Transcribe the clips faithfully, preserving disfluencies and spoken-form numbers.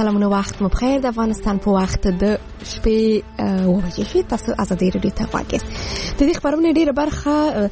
سلامونه، وخت مو بخیر. د افغانستان په وخت د شپې اوه بجې شوې. تاسو ازادي راډیو ته غواړئ. د دې خبرونه ډیره برخه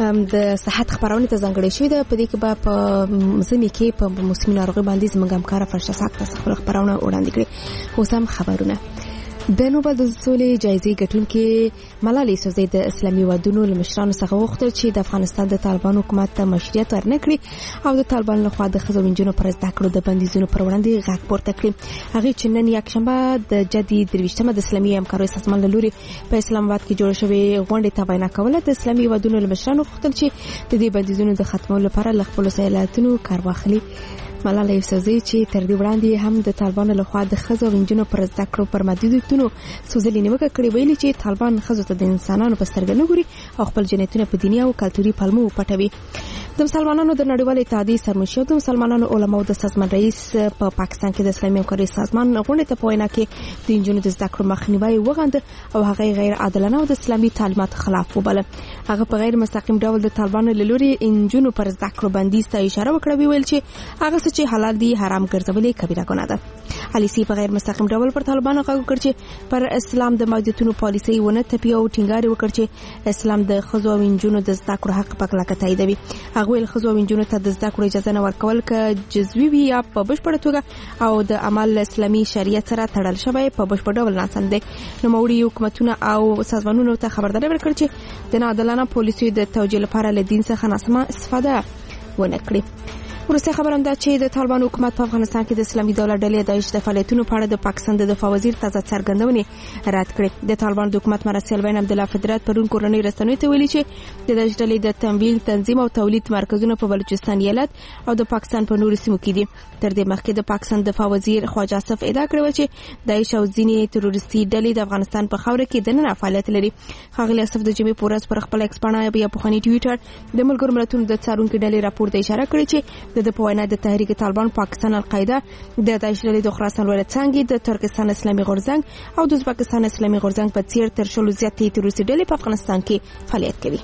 د صحت خبرونه ته ځانګړې شوې ده. په دې کې به په زمي کې په موسمي ناروغي باندې زموږ همکار فرشته ساک تاسو خپل خبرونه وړاندې کړي. اوس هم خبرونه. د نوبل د سولې جایزې ګټونکې ملالۍ یوسفزۍ د اسلامي ودونو له مشرانو څخه وغوښتل چې د افغانستان د طالبان حکومت ته مشروعیت ورنکړي او د طالبان لخوا د ښځو او نجونو پر زده کړو د بندیزونو پر وړاندې غږ پورته کړي. هغې چې نن یکشنبه د جدي درویشتمه د اسلامي همکاریو سازمان له لوري په اسلام آباد کې جوړه شوې غونډې ته وینا کوله، د اسلامي ودونو له مشرانو غوښتل چې د دې بندیزونو د ختمولو لپاره له خپلو سیاستونو کار واخلي. ملالۍ یوسفزۍ چې تر دې وړاندې هم د طالبانو لخوا د ښځو او نجونو پر زده کړو پر محدودیتونو سوزلې نیوکه کړې، ویلي چې طالبان ښځو ته د انسانانو په سترګه نه ګوري او خپل جنایتونه په دیني او کلتوري پلمو پټوي. د مسلمانانو د نړیوال اتحادیې سرمشر د مسلمانانو علماو د سازمان رئیس په پاکستان کې د اسلامي همکارۍ سازمان غونډې ته په وینا کې د نجونو د زده کړو مخنیوی وغنده او هغه غیر عادلانه او د اسلامي تعلیماتو خلاف وباله. هغه په غیر مستقیم ډول د طالبانو له لوري نجونو پر زده کړو بندیز ته اشاره وکړه، ویل چې هغه څه چې حلال دي حرام ګرځولې کبیره ګناه ده. علي په غیر مستقیم ډول پر طالبانو غږ وکړ چې پر اسلام د محدودیتونو پالیسي ونه تپي او ټینګار وکړ چې اسلام د ښځو او نجونو د زده کړو حق په کلکه تاییدوي. هغه ویل ښځو او نجونو ته د زده کړو اجازه نه ورکول که جزوي وي یا په بشپړه توګه او د عمل اسلامي شریعت سره تړل شوی په بشپړ ډول ناسم دی. نوموړي حکومتونه او سازمانونو ته خبرداری ورکړ چې د ناعادلانه پالیسیو د توجیه لپاره له دین څخه ناسمه استفاده ونه کړي. وروسته خبره ده چې د طالبان حکومت په افغانستان کې د اسلامي دولت ډلې داعش د فعالیتونو په اړه د پاکستان د دفاع وزیر تازه څرګندونې رد کړې. د طالبان د حکومت مرستیال وین عبدالله فدرات پرون کورنۍ رسنیو ته ویلي چې د داعش ډلې د تمویل، تنظیم او تولید مرکزونه په بلوچستان ایالت او د پاکستان په نورو سیمو کې دي. تر دې مخکې د پاکستان دفاع وزیر خواجه اسف ادعا کړې و چې داعش او ځینې تروریستي ډلې د افغانستان په خاوره کې دننه فعالیت لري. ښاغلي اسف د جمعې په ورځ پر خپل ایکس پاڼه یا پخواني ټویټر د ملګرو ملتونو د څارونکو ډلې راپور ته اشاره کړې چې د په وینا د تحریک طالبان پاکستان القاعده د داعش ډلې د خراسان ولایت څنګه د ترکستان اسلامي غورځنګ او د ازبکستان اسلامي غورځنګ په څیر تر شلو زیاتې تروریستي ډلې په افغانستان کې فعالیت کوي.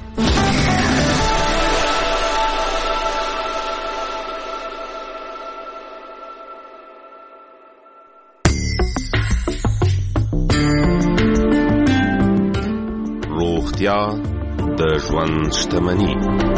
روغتیا د ژوند شتمني.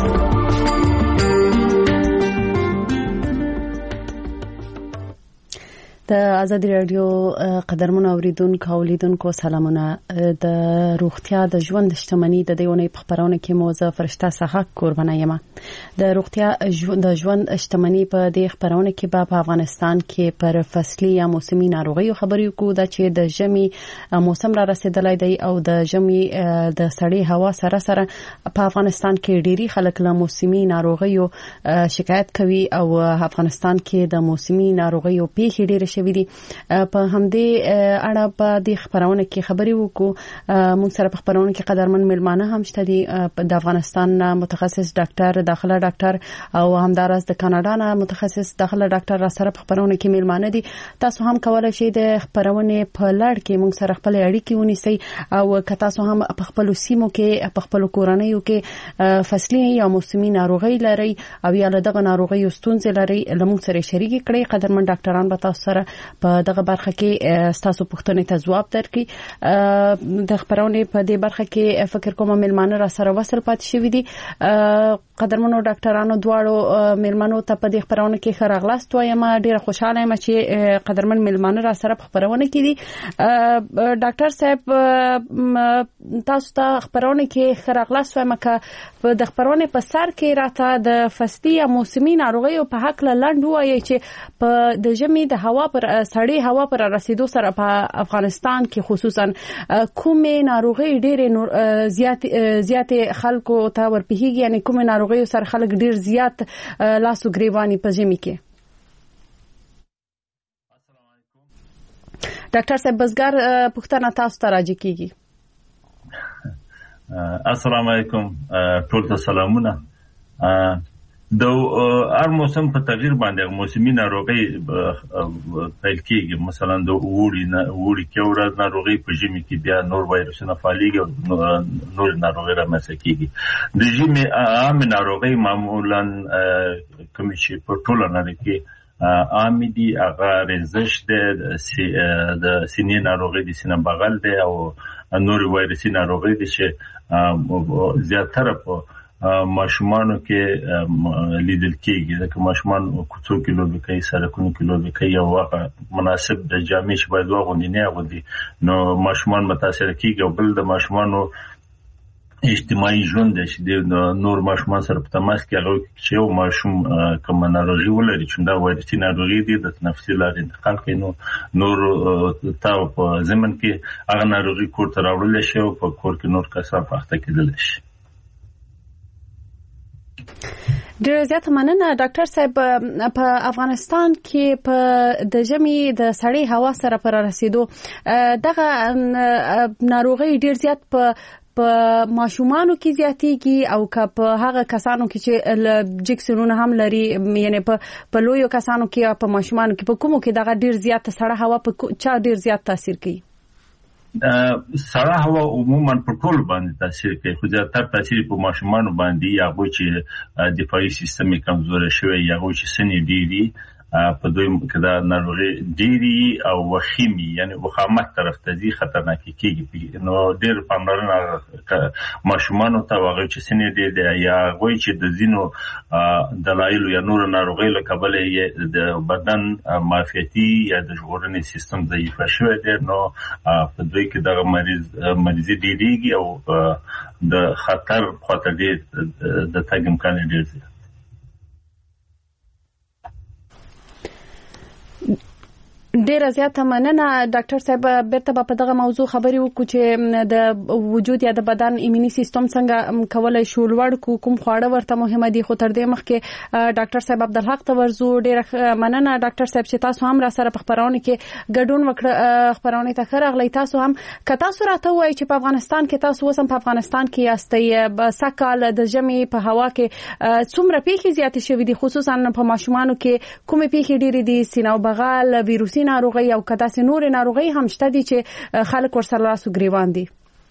د ازادي راډیو قدرمن اوریدونکو او لیدونکو سلامونه. د روغتیا د ژوند شتمنۍ د دیونې په خبرونه کې موضوع فرشته ساحه قربانه یم. د روغتیا د ژوند شتمنۍ په دې خبرونه کې په افغانستان کې پر فصلي یا موسمي ناروغیو خبرې کوو د چې د ژمي موسم را رسیدلی دی او د ژمي د سړې هوا سره سره په افغانستان کې ډيري خلک له موسمي ناروغیو شکایت کوي او افغانستان کې د موسمي ناروغیو پیښې ډېرې شوې دي. په همدې اړه په دې خبرونه کې خبرې وکړو. موږ سره په خبرونه کې قدرمن ملمانه هم شته دي، د افغانستان متخصص ډاکټر داخله ډاکټر او همدارس د کاناډا نه متخصص داخله ډاکټر را سره په خبرونه کې ملمانه دي. تاسو هم کولای شئ د خبرونه په لړ کې موږ سره خپل اړیکې ونیسئ او که تاسو هم په خپل سیمو کې په خپل کورنیو کې فصلي یا موسمي ناروغي لري او یا دغه ناروغي ستونزې لري لمون سره شریک کړئ. قدرمن ډاکټران به تاسو سره په دغه برخه کې تاسو پوښتنې ته ځواب درکړي. د خبرونه په دې برخه کې فکر کوم ملمانه را سره وصل پات شوی دي. قدرمنو ډاکټرانو دواړو ملمانو ته په دې خبرونه کې خراغلاست وایم. ډیره خوشاله یم چې قدرمن ملمانه را سره په خبرونه کې دي. ډاکټر صاحب تاسو ته خبرونه کې خراغلاست وایم که د خبرونه په سر کې راته د فصلي یا موسمي ناروغیو په حق لاند وایي چې په د ژمي د هوا پر سړې هوا پر رسیدو سره په افغانستان کې خصوصا کومې ناروغي ډېرې زیات زیات خلکو ته ورپېږي، یعنی کومې ناروغي سره خلک ډېر زیات لاس او ګریواني په ژمي کې. ډاکټر صاحب بزګر پښتنه تاسو ته راځي کیږي. السلام علیکم ټول ته سلامونه. د هر موسم په تغییر باندې موسمي ناروغي پیل کیږي. مثلا د وړي نه وړي کې ورځ ناروغي په ژمي کې بیا نور وایرسونه فعاليږي او نور ناروغي رامنځته کیږي. د ژمي عام ناروغي معمولا کوم چې په ټوله نړۍ کې عام دي هغه رنزش ده د سینې ناروغي د سینې بغل ده او نور وایرسي ناروغي دي چې زیاتره په ماشومانو کې لیدل کېږي ځکه ماشومان کوڅو کې لوبې کوي سړکونو کې لوبې کوي او هغه مناسب د جامې چې باید واغوندي نه اغوندي نو ماشومان متاثر کېږي او بل د ماشومانو اجتماعي ژوند چې د نور ماشومان سره په تماس کې هغه چې یو ماشوم کوم ناروغي ولري چې دا وایرسي ناروغي دي د تنفسي لارې انتقال کوي نو نور تاو په زمن کې هغه ناروغي کور ته راوړل شي او په کور کې نور کسان پخته کېدل شي. ډېر زیات مننه ډاکټر صاحب. په افغانستان کې په د ژمي د سړې هوا سره پر رسیدو دغه ناروغي ډېر زیات په په ماشومانو کې زیاتېږي او که په هغه کسانو کې چې جکسونونه هم لري یعنی په په لویو کسانو کې او په ماشومانو کې په کومو کې دغه ډېر زیات سړه هوا په چا ډېر زیات تاثیر کوي؟ سړه هوا عموما په ټول باندې تاثیر کوي خو زیاتره تاثیر په ماشومانو باندې یا چې دفاعي سیستم یې کمزوري شوی یا چې سنې ډېری په دویم کې دا ناروغي ډېری او وخیمي یعنی وخامت طرف ته ځي خطرناک کېږي نو ډېر پاملرنه ماشومانو ته واغې چې سنې ډېر یا وایي چې د زینو دلایل یا نور ناروغي له کبله د بدن معافیتي یا د ژغورنې سیستم ضعیف شوی دی نو په دوی کې دغه مریض مریضي ډېریږي او د خطر خطر ډېر د تګ امکان ډېر دی. ډیره زیاته مننه ډاکټر صاحب. بیرته په دغه موضوع خبرې وکړو چې د وجود یا د بدن ایموني سیستم څنګه کولای شو لوړ کو کوم خواړه ورته مهمه دي خو تر دې مخکې ډاکټر صاحب عبدالحق ته ورزو. ډیره مننه ډاکټر صاحب چې تاسو هم را سره په خبرونه کې ګډون وکړ. خبرونه ته خراغلی تاسو هم که تاسو راته وایي چې په افغانستان کې تاسو وسم په افغانستان کې یاستئ سکهال د ژمي په هوا کې څومره پیښې زیاتې شوې دي خصوصا په ماشومانو کې کومې پیښې ډېرې دي سینه او بغل ویروسي ناروغي او کدا سي نور ناروغي هم شته دي چې خلک ورسره لاسو ګریوان دي؟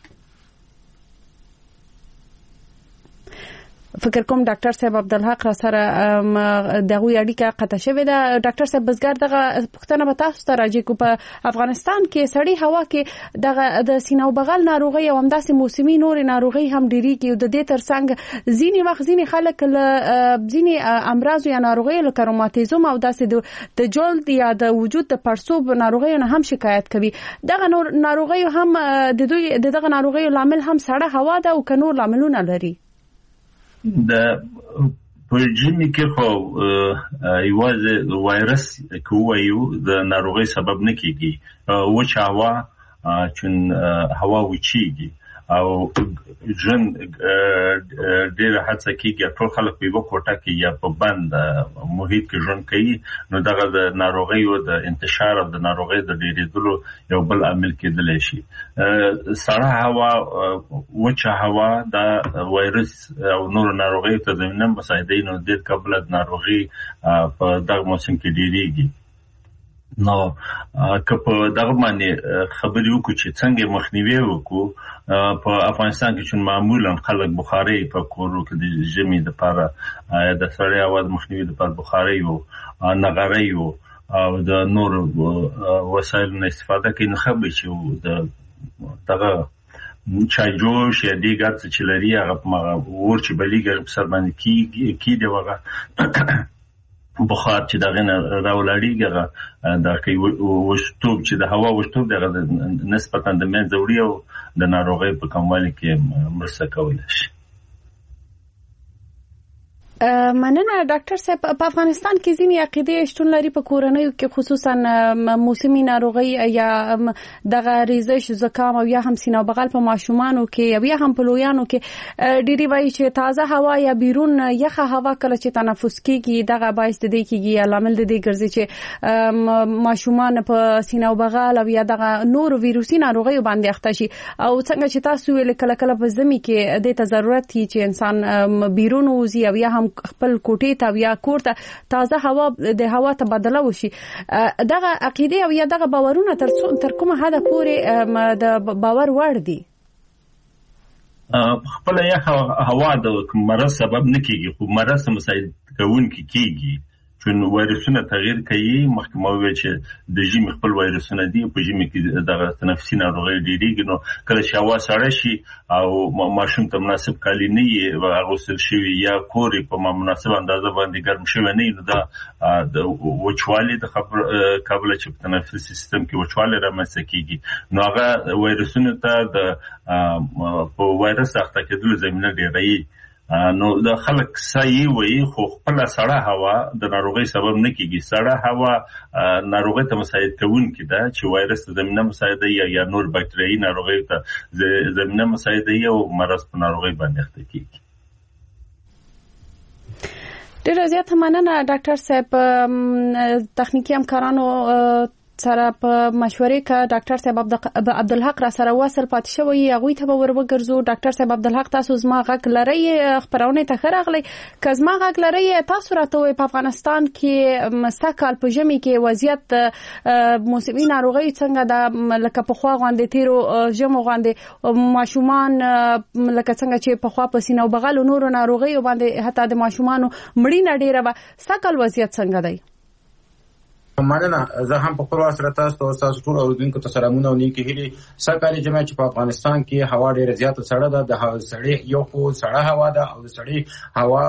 فکر کوم ډاکټر صاحب عبدالحق را سره دغه اړیکه قطع شوې ده. ډاکټر صاحب بزګر دغه پښتنه به تاسو ته راځي کو په افغانستان کې سړی هوا کې دغه د سینه او بغل ناروغي او همداسې موسمي نور ناروغي هم ډېریږي او د دې ترڅنګ ځینې وخت ځینې خلک له ځینې امراض یا ناروغي لکه روماتیزم او داسې د جلد یا د وجود د پړسوب ناروغي نه هم شکایت کوي. دغه ناروغي هم د دوی دغه ناروغي لامل هم سړه هوا ده او کنور لاملونه لري. د پرجمی کې خو یوازې وایرس کوایو د ناروغي سبب نه کیږي وچ هوا چون هوا وچیږي او ژوند ډېر هڅه کوي ټول خلک په یو کوټه کې یا په بند محیط کې ژوند کوي نو دغه د ناروغي او د انتشار او د ناروغي د ډېرېدلو یو بل عامل کېدلی شي. سړه هوا وچ هوا د وایرس او نور ناروغي ته د نن مساعدې نو د قبل د ناروغي په دغه موسم کې ډېریږي. نو که په دغه باندې خبرې وکړو چې څنګه مخنیوي وکړو په افغانستان کې چې معمولا خلک بخاري په کورو کې د ژمي لپاره د سړې هوا د مخنیوي لپاره بخاري او نغري او د نور وسایلو استفاده کوي. نو خبرې چې د دغه چای جوش یا دیګر څه لري هغه ور چې بلیګر په سر باندې کیږي کی دی وغه بخار چې دغه راولاړیږي دا کوي وشتوب چې د هوا وشتوب دغه نسبتا د منځ وړي او د ناروغي په کموالي کې مرسته کولی شي. مننه ډاکټر صاحب. په افغانستان کې ځینې عقیدې شتون لري په کورنیو کې خصوصا موسمي ناروغي یا دغه ریزش زکام او یا هم سینه بغل په ماشومانو کې یا هم په لویانو کې ډېری وایي چې تازه هوا یا بیرون یخه هوا کله چې تنفس کیږي دغه باعث د دې کیږي یا لامل د دې ګرځي چې ماشومان په سینه بغل او یا دغه نور ویروسي ناروغي باندې اخته شي او څنګه چې تاسو ویل کله کله په زمي کې د ته ضرورت دي چې انسان بیرون وځي او یا هم خپل کوټې ته یا کور ته تازه هوا د هوا تبادله وشي. دغه عقیده او یا دغه باورونه تر تر کومه حد پورې د باور وړ دي؟ خپل یا هوا د مرض سبب نه کیږي خو مرض مساعد کوونکی کیږي چې وایرسونه تغیر کوي مخکې مو ویل چې د ژمي خپل وایرسونه دي په ژمي کې د تنفسي ناروغۍ ډېریږي نو کله چې هوا سړه شي او ماشوم ته مناسب کالي نه وي اغوستل شوي یا کور په مناسب اندازه باندې ګرم شوی نه نو دا د وچوالي د خبر قابل چې په تنفسي سیستم کې وچوالي رامنځته کیږي نو هغه وایرسونه ته د په وایرس اخته کېدلو زمینه ډېروي نو د خلک سایي وي خو خپل سړه هوا د ناروغي سبب نه کیږي سړه هوا ناروغي ته مساعد کوونکی ده چې وایرس زمينه مساعده یا نور باکتریايي ناروغي ته زمينه مساعده او مرض په ناروغي باندې اخته کیږي. ډیره زیاته مننه ډاکټر صاحب. تخنیکی همکارانو سره په مشورې کا ډاکټر صاحب عبدالحق را سره وصل پاتې شوی هغه ته ور وګرځو. ډاکټر صاحب عبدالحق تاسو زما غږ لري خبرونه ته خراغلی که زما غږ لري تاسو راته په افغانستان کې مستقل په ژمي کې وضعیت موسمي ناروغي څنګه د لکه په خوا غوندې تیرو ژمو غوندې ماشومان لکه څنګه چې په خوا پسینه او بغل نور ناروغي باندې حتی د ماشومان مړینه ډیره به سقل وضعیت څنګه دی؟ مننه. زه هم په خپل واسطه تاسو او تاسو ټول اوریدونکو ته سلامونه او نیکی هیلي. سرکاري جماعت چې په افغانستان کې هوا ډیره زیاته سړه ده د سړې یو خو سړه هوا ده او د سړې هوا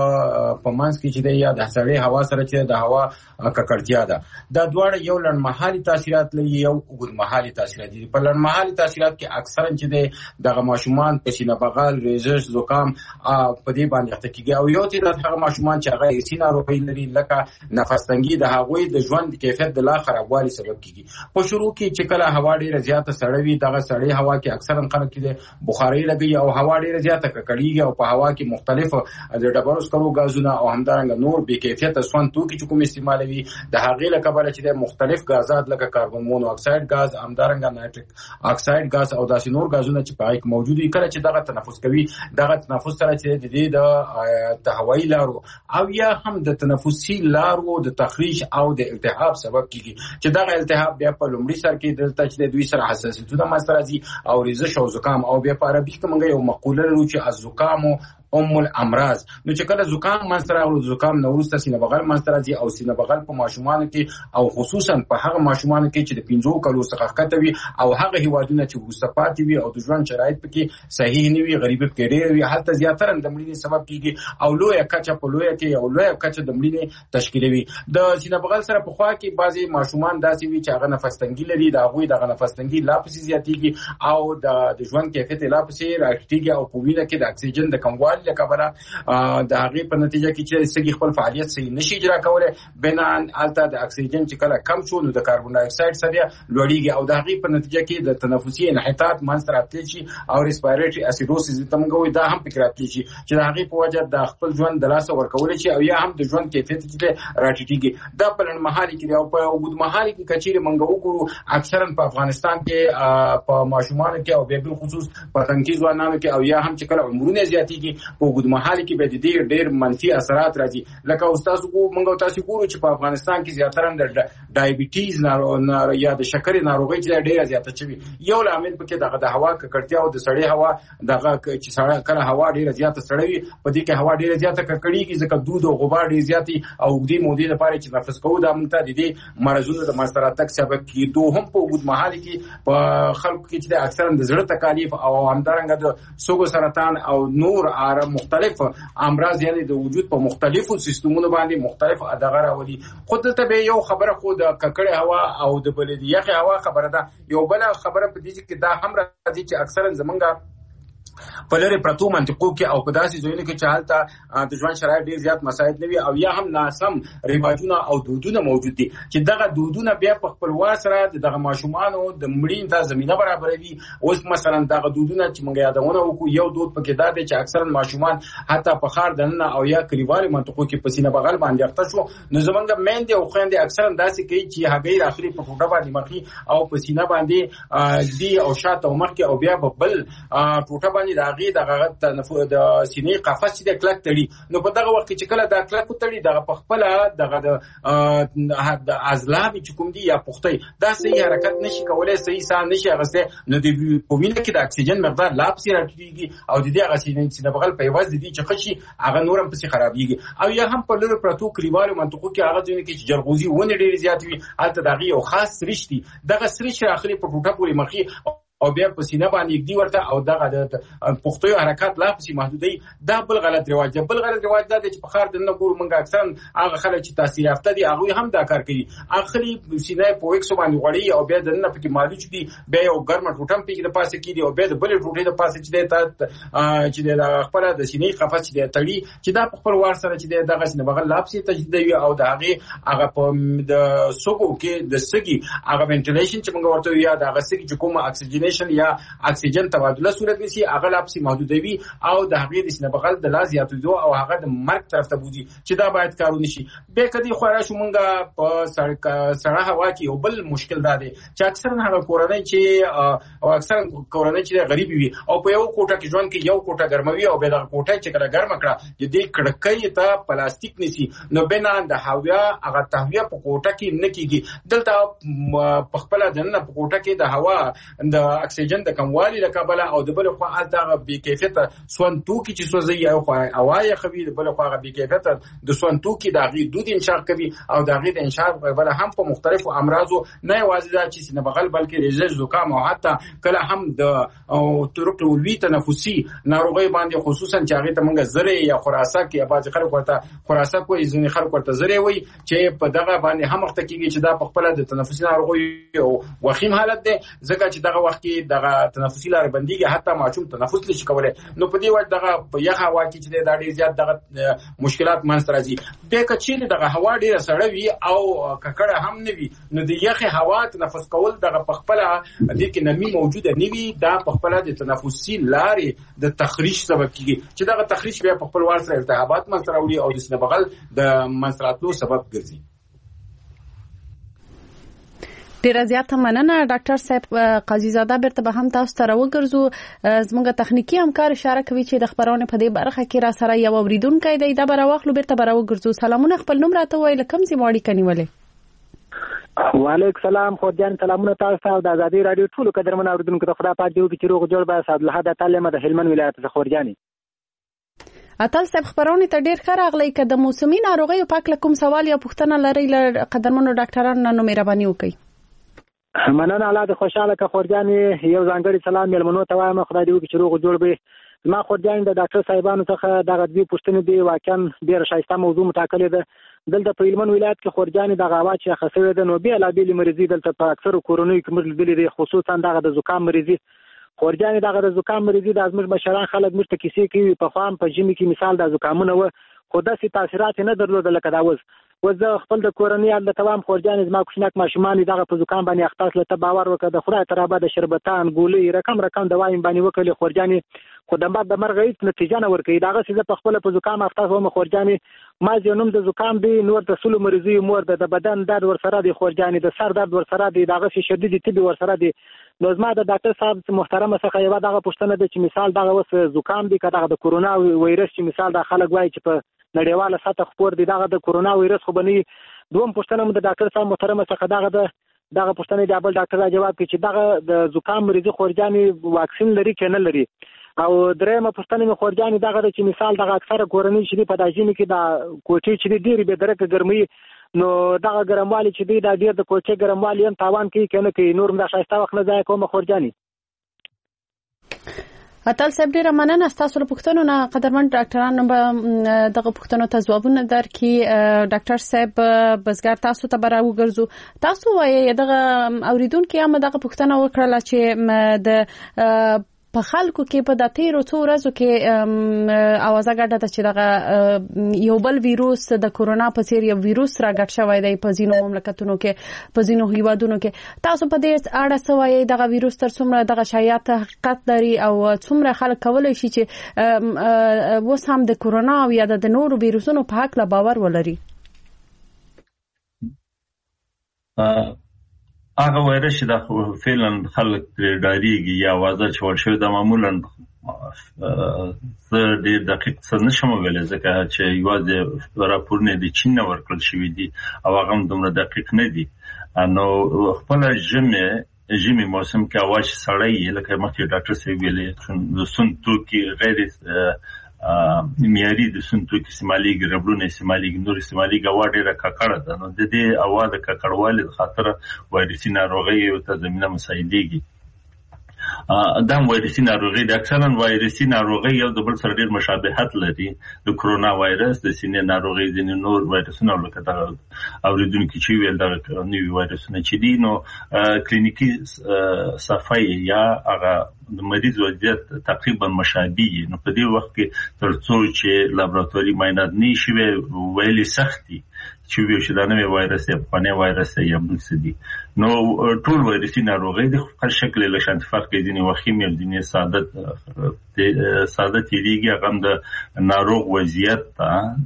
په په منځ کې چې دی یا د سړې هوا سره چې د هوا ککړتیا ده دا دواړه یو لړمحالي تاثیرات لري یو اوږدمحالي تاثیرات دي. په لړمحالي تاثیرات کې اکثرا چې دی دغه ماشومان پسینه بغل ریزش زکام په دې باندې اخته کیږي او یو تعداد هغه ماشومان چې هغه سینه ناروغي لري لکه نفس تنګي د هغوی د ژوند د کیفیت د لا خرابوالي سبب کیږي. په شروع کې چې کله هوا ډیره زیاته سړه وي دغه سړې هوا کې اکثرا خلک کې بخاري لګي او هوا ډیره زیاته ککړیږي او په هوا کې مختلف د ډبرو سکرو غازونه او همدارنګه نور بې کیفیت سون توکي چې کوم استعمالوي د هغې له کبله چې د مختلف غازات لکه کاربن مونو اکساید غاز همدارنګه نایتریک اکساید غاز او داسې نور غازونه چې په هغې کې موجود وي کله چې دغه تنفس کوي دغه تنفس سره چې د دې د هوایي لارو او یا هم د تنفسي لارو د تخریش او د التهاب سبب کیږي چې دا التهاب بیا په لومړي سر کې دلته چې دوی سره حساسیتونه منځته راځي او ریزش او زکام او بیا په عربي کې موږ یو مقوله لرو چې الزکام ام الامراض نو چې کله زکام منځته راغلو زکام نو وروسته سینه بغل منځته راځي او سینه بغل په ماشومانو کې او خصوصا په هغه ماشومانو کې چې د پنځو کلو څخه کته وي او هغه هیوادونه چې وروسته پاتې وي او د ژوند شرایط پکې صحیح نه وي غریبي پکې ډېر وي هلته زیاتره د مړینې سبب کیږي او لویه کچه په لویه کې او لویه کچه د مړینې تشکیلوي. د سینه بغل سره په خوا کې بعضي ماشومان داسې وي چې هغه نفس تنګي لري د هغوی دغه نفس تنګي لا پسې زیاتېږي او د ژوند کیفیت لا پسې راټیټېږي او په وینه کې د اکسیجن د کموالي له کبله د هغې په نتیجه کې چې سږي خپل فعالیت صحیح نشي اجرا کولی بنان هلته د اکسیجن چې کله کم شو نو د کاربن ډای اکساید سره لوړېږي او د هغې په نتیجه کې د تنفسي انحطاط منځته راتلی شي او ریسپایریټري اسیدوسیس ته موږ وایو دا هم پکې راتلی شي چې د هغې په وجه د خپل ژوند د لاسه ورکولی شي او یا هم د ژوند کیفیت چې دی راټیټېږي. دا په لنډمهالي کې دی او په اوږدمهالي کې که چیرې موږ وګورو اکثرا په افغانستان کې په ماشومانو کې او بیا بالخصوص په تنکي ځوانانو کې او یا هم چې کله عمرونه زیاتېږي په اوږدمهالي کې به د دې ډېر منفي اثرات راځي. لکه تاسو کو موږ تاسو ګورو چې په افغانستان کې زیاتره د ډایبټیز ناروغي یا د شکرې ناروغي چې ډېره زیاته شوي یو لامل پکې دغه د هوا ککړتیا او د سړې هوا دغه چې سړه کله هوا ډېره زیاته سړه وي په دې کې هوا ډېره زیاته ککړېږي ځکه دود او غبار ډېر زیاتې او اوږدې مودې لپاره چې نفس کوو دا موږ ته د دې مرضونو د منځته راتګ سبب کېږي. دوهم په اوږدمهالي کې په خلکو کې چې اکثرا د زړه تکالیف او همدارنګه د سږو سرطان او نور مختلف امراض یعنی د وجود په مختلفو سیستمونو باندې مختلف ادغه راولي. خو دلته به یو خبره خو د ککړې هوا او د بلې یخې هوا خبره ده. یو بل خبره په دې کې دا هم راځي چې اکثرا زمونږ په لري پرتو منطقو کې او په داسې ځایونو کې چې هلته د ژوند شرایط ډېر زیات مساعد نه وي او یا هم ناسم رواجونه او دودونه موجود دي چې دغه دودونه بیا په خپلوان سره دغه ماشومانو د مړینې ته زمینه برابروي. اوس مثلا دغه دودونه چې موږ یادونه وکړو یو دود پکې دا دی چې اکثرا ماشومان حتی په ښار دننه او یا کلیوالي منطقو کې په سینه بغل باندې اخته شو نو زمونږ میندې او خویندې اکثرا داسې کوي چې هګۍ راخلي په ټوټه باندې مخې او په سینه باندې ځي او شاته او مخکې او بیا په بل ټوټه باندې وي د هغې دغه د سینې قفس چې د کلک تړي نو په دغه وخت کې چې کله دا کلک وتړي دغه په خپله دغه د عضلات چې کوم دي یا پختۍ دا صحیح حرکت نشي کولی صحیح ساه نشي اخیستی نو د په وینه کې د اکسیجن مقدار لا پسې راټیټېږي او د دې هغه سینې بغل په عوض د دې چې ښه شي هغه نور هم پسې خرابېږي او یا هم په لرې پرتو کلیوالو منطقو کې هغه ځایونه کې چې جلغوزي ونې ډېرې زیاتې وي هلته د هغې یو خاص سریش دي دغه سریش راخلي په ټوټه پورې مخې او بیا په سینه باندې یګدي ورته او دغه د پښتو حرکات لا پسې محدودوي دا بل غلط رواج دی بل غلط رواج دا دی چې په ښار دننه ګورو موږ اکثرا هغه خلک چې تحصیل یافته دي هغوی هم دا کار کوي اخلي سینه په ویکسو باندې غوړوي او بیا دننه پکې مالوچ دي بیا یو ګرمه ټوټه هم پکې د پاسه کېږي او بیا د بلې ټوټې د پاسه چې دی چې دی د خپله د سینې قفس چې دی تړي چې دا په خپل وار سره چې دی دغه سینه بغل لا پسې تجدیدوي او د هغې هغه په د سږو کې د سږي هغه وینټیلیشن چې موږ ورته وایو یا د هغه سږي چې کوم اکسیجنیشن یا اکسیجن تبادله صورت نیسي هغه لا پسې محدودوي او د هغې د سینه بغل د لا زیاتېدو او هغه د مرګ طرف ته بوځي چې دا باید کار ونه شي. بیا که دې خوا راشو موږ په سړه هوا کې یو بل مشکل دا دی چې اکثرا هغه کورنۍ چې او اکثرا کورنۍ چې غریبې وي او په یو کوټه کې ژوند کوي یو کوټه ګرموي او بیا دغه کوټه چې کله ګرمه کړه د دې کړکۍ ته پلاستیک نیسي نو بنا د هوا هغه تهویه په کوټه کې نه کېږي دلته په خپله دننه په کوټه کې د هوا د اکسیجن د کموالي له کبله او د بل خوا هلته هغه بې کیفیته سون توکي چې سوځي یو خوا هوا یخوي د بل خوا هغه بې کیفیته د سون توکي د هغې دود انشاق کوي او د هغې د انشاق بله هم په مختلفو امراضو نه یوازې دا چې سینه بغل بلکې ریزش زکام او حتی کله هم د طرقالعلوي تنفسي ناروغۍ باندې خصوصا چې هغې ته موږ زری یا خراسک یا بعضې خلک ورته خراسک وایي ځینې خلک ورته زری وایي چې په دغه باندې هم وخته کېږي چې دا په خپله د تنفسي ناروغیو وخیم حالت دی ځکه چې دغه وخت کې دغه تنفسي لارې بندېږي حتی ماشوم تنفس نشي کولی نو په دې وجه دغه په یخه هوا کې چې دی دا ډېر زیات دغه مشکلات منځته راځي. بیا که چیرې دغه هوا ډېره سړه وي او ککړه هم نه وي نو د یخې هوا تنفس کول دغه په خپله دې کې نرمي موجوده نه وي دا په خپله د تنفسي لارې د تخریش سبب کېږي چې دغه تخریش بیا په خپل وار سره التهابات منځته راوړي او د سینه بغل د منځته راتلو سبب ګرځي. ډیره زیاته مننه ډاکټر صاحب قاضي زاده بیرته به هم تاسو ته راوګرځو زموږ تخنیکی همکار اشاره کوي چې د خبرونې په دې برخه کې را سره یو اوریدونکی دی دا به راواخلو بیرته به راوګرځو. سلامونه خپل نوم راته ووایئ له کوم ځای مو اړیکه نیولې؟ وعلیکم سلام خورجان سلامونه تاسو ته د ازادي راډیو ټولو قدرمنو اوریدونکو ته خدای پاک دې وکړي چې روغ جوړ به سعدالله د تعلیم د هلمند ولایت څخه خورجانې اتل صاحب خبرونه ته ډیر ښه راغلی که د موسمي ناروغیو په هکله کوم سوال یا پوښتنه لرئ له قدرمنو ډاکټرانو نه نو مهرباني وکړئ. مننه الله دې خوشحاله که خورجانې یو ځانګړی سلام میلمنو ته وایم خدای دې وکړي چې روغ جوړ به زما خورجانې د ډاکټر صاحبانو څخه دغه دوې پوښتنې دي واقعا ډېره ښایسته موضوع مټاکلې ده. دلته په هلمند ولایت کې خورجانې دغه هوا چې یخه شوې ده نو بېلابېلې مریضي دلته په اکثرو کورنیو کې موږ لیدلې دي خصوصا دغه د زکام مریضي خورجانې دغه د زکام مریضي دا زموږ مشران خلک موږ ته کیسې کوي پخوا هم په ژمي کې مثال د زکامونه وه خو داسې تاثیرات یې نه درلوده لکه دا اوس اوس زه خپل د کورنۍ حال درته وایم خورجانې زما کوچنیک ماشومان دي دغه په زکام باندې اخته شله ته باور وکړه د خدای تر ابده شربتان ګولۍ رقم رقم دوايي باندې وکړلې خورجانې خو د مرګ د مرګ هیڅ نتیجه نه ورکوي دغسې زه په خپله په زکام اخته شوم خورجانې ما یو نوم د زکام دی نور د سلو مریضیو مور ده د بدن درد ورسره دی خورجانې د سر درد ورسره دی دغسې شدیدې تبې ورسره دی نو زما د ډاکټر صاحب محترمه څخه یوه دغه پوښتنه ده چې مثال دغه اوس زکام دی که دغه د کورونا ویروس چې مثال دا خلک وایي چې په نړیواله سطح خپور دی دغه د کورونا ویروس خو به نه وي. دوم پوښتنه مو د ډاکټر صاحب محترمه څخه دغه ده دغه پوښتنې د بل ډاکټر را جواب کړي چې دغه د زکام مریضي خورجانې واکسین لري که نه لري. او درېیمه پوښتنه مې خورجانې دغه ده چې مثال دغه اکثره کورنۍ چې دي په دا ژمي کې دا کوټې چې دي ډېرې بې درکه ګرموي نو دغه ګرموالي چې دی دا ډېر د کوټې ګرموالي هم تاوان کوي که نه کوي نور هم دا ښایسته وخت نه ضایع کومه خورجانې. اتل صاحب ډیره مننه ستاسو له پوښتنو نه قدرمن ډاکټرانو به دغه پوښتنو ته ځوابونه درکړي. ډاکټر صاحب بزګر تاسو ته به راوګرځو تاسو وایئ دغه اوریدونکي هم دغه پوښتنه وکړله چې د په خلکو کې په د تیرو څو ورځو کې اوازه ګډه ده چې دغه یو بل ویروس د کورونا په څیر یو ویروس راګډ شوی دی په ځینو مملکتونو کې په ځینو هیوادونو کې تاسو په دې اړه څه وایئ دغه ویروس تر څومره دغه شایعات حقیقت لري او څومره خلک کولی شي چې اوس هم د کورونا او یا د نورو ویروسونو په هکله باور ولري؟ هغه وایرس چې د فعلا خلک پرې ډارېږي یا وازه چول شوی دا معمولا زه ډېر دقیق څه نشم ویلی ځکه چې یوازې راپورونه د چین نه ورکړل شوي دي او هغه هم دومره دقیق نه دي. نو خپله ژمې ژمي موسم کې هوا چې سړه وي لکه مخکې ډاکټر صاحب ویلې د سون توکي غیر معیاري د سون توکي استعمالېږي، ربړونه استعمالېږي، نور استعمالېږي، هوا ډېره ککړه ده. نو د دې هوا د ککړوالي د خاطره وایرسي ناروغیو ته زمینه مساعدېږي. دا وایرسي ناروغي د اکثرا وایرسي ناروغي یو د بل سره ډېر مشابهت لري. د کرونا وایرس، د سینې ناروغي، ځینې نور وایرسونه لکه دغه اورېدونکي چې ویل دغه نوي وایرسونه چې دي، نو کلینیکي صفحه یا هغه د مریض وضعیت تقریبا مشابه وي. نو په دې وخت کې تر څو چې لابراتواري معاینات نه شي ویلې سخت دي چې ویل چې دا نوی وایرس یا پخوانی وایرس یا بل څه دي. نو ټول وایرسي ناروغۍ د خپل شکل له شان فرق کوي، ځینې وخیمي او ځینې ساده ساده تیریږي. هغه هم د ناروغ وضعیت ته د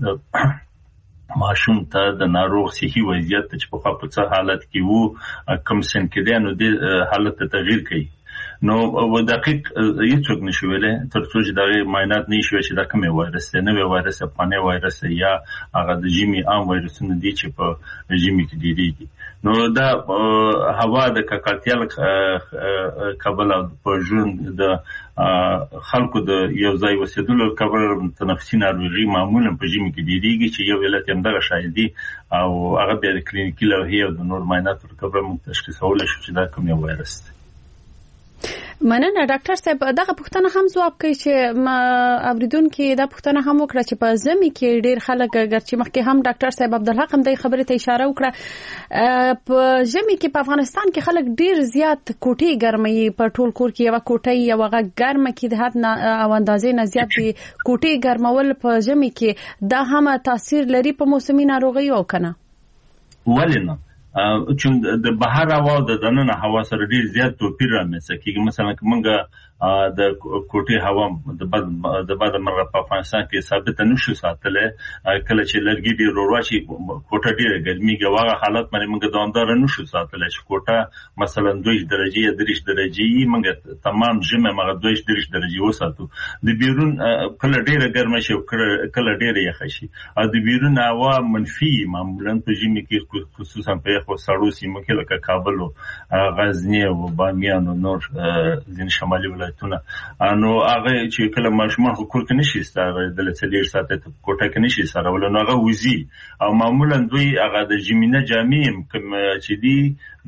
ماشوم ته د ناروغ صحي وضعیت ته چې په خپل حالت کې وو کم سن کې دی نو د حالت ته تغییر کوي. نو و دقیق هیڅوک نشي ویلی تر څو چې دغه معاینات نه شي چې دا کومه وایرس دی، نوی وایرس یا پخوانی وایرس یا هغه د ژمي عام وایرسونه دي چې په ژمي کې ډېرېږي. نو دا هوا د ککړتیا کبله په ژوند د خلکو د یو ځای اوسېدلو کبله تنفسي ناروغي معمولا په ژمي کې ډېرېږي چې یو علت یې همدغه شاید دي او هغه بیا د کلینیکي لوحې او د نور معایناتو په کبله موږ تشخیصولی شو چې دا کوم یو وایرس دی. مننه ډاکټر صاحب. دغه پوښتنه هم ځواب کوي چې اوریدونکو دا پوښتنه هم وکړه چې په ژمي کې ډیر خلک ګرچې مخکې هم ډاکټر صاحب عبدالحق هم د خبرې ته اشاره وکړه په ژمي کې په افغانستان کې خلک ډیر زیات کوټې ګرمي په ټول کور کې یو کوټې یو هغه ګرمه کې د حد او اندازې نه زیات دي کوټې ګرمول په ژمي کې دا هم تاثیر لري په موسمي ناروغیو او کنه ولې نه چې د بهر هوا او د دننه هوا سره ډیر زیات توپیر رامنځته کیږي. مثلا کومه د کوټې هوا د بد د بد مرغه په افغانستان کې ثابت نشو ساتله کله چې لرګي ډیر رواشي کوټه ډیره ګرميږي واغه حالت باندې موږ دوامدار نشو ساتله چې کوټه مثلا دوه درجه یا درې درجه موږ تمام ژمه موږ دوه درې درجه وساتو. د بیرون کله ډیره ګرمه شي کله ډیره یخ شي او د بیرون هوا منفي معمولا په ژمي کې خصوصا په یخو سړو سیمو کې لکه کابل او غزنی او بامیان او نور ځین شمالي ولایتونه نو هغه چې کله ماشومان کور کې نشي ستاره د لڅلیر ساعت کوټه کې نشي سره ول نو هغه وزي او معمولا دوی هغه د جمینه جامع کوم چې دی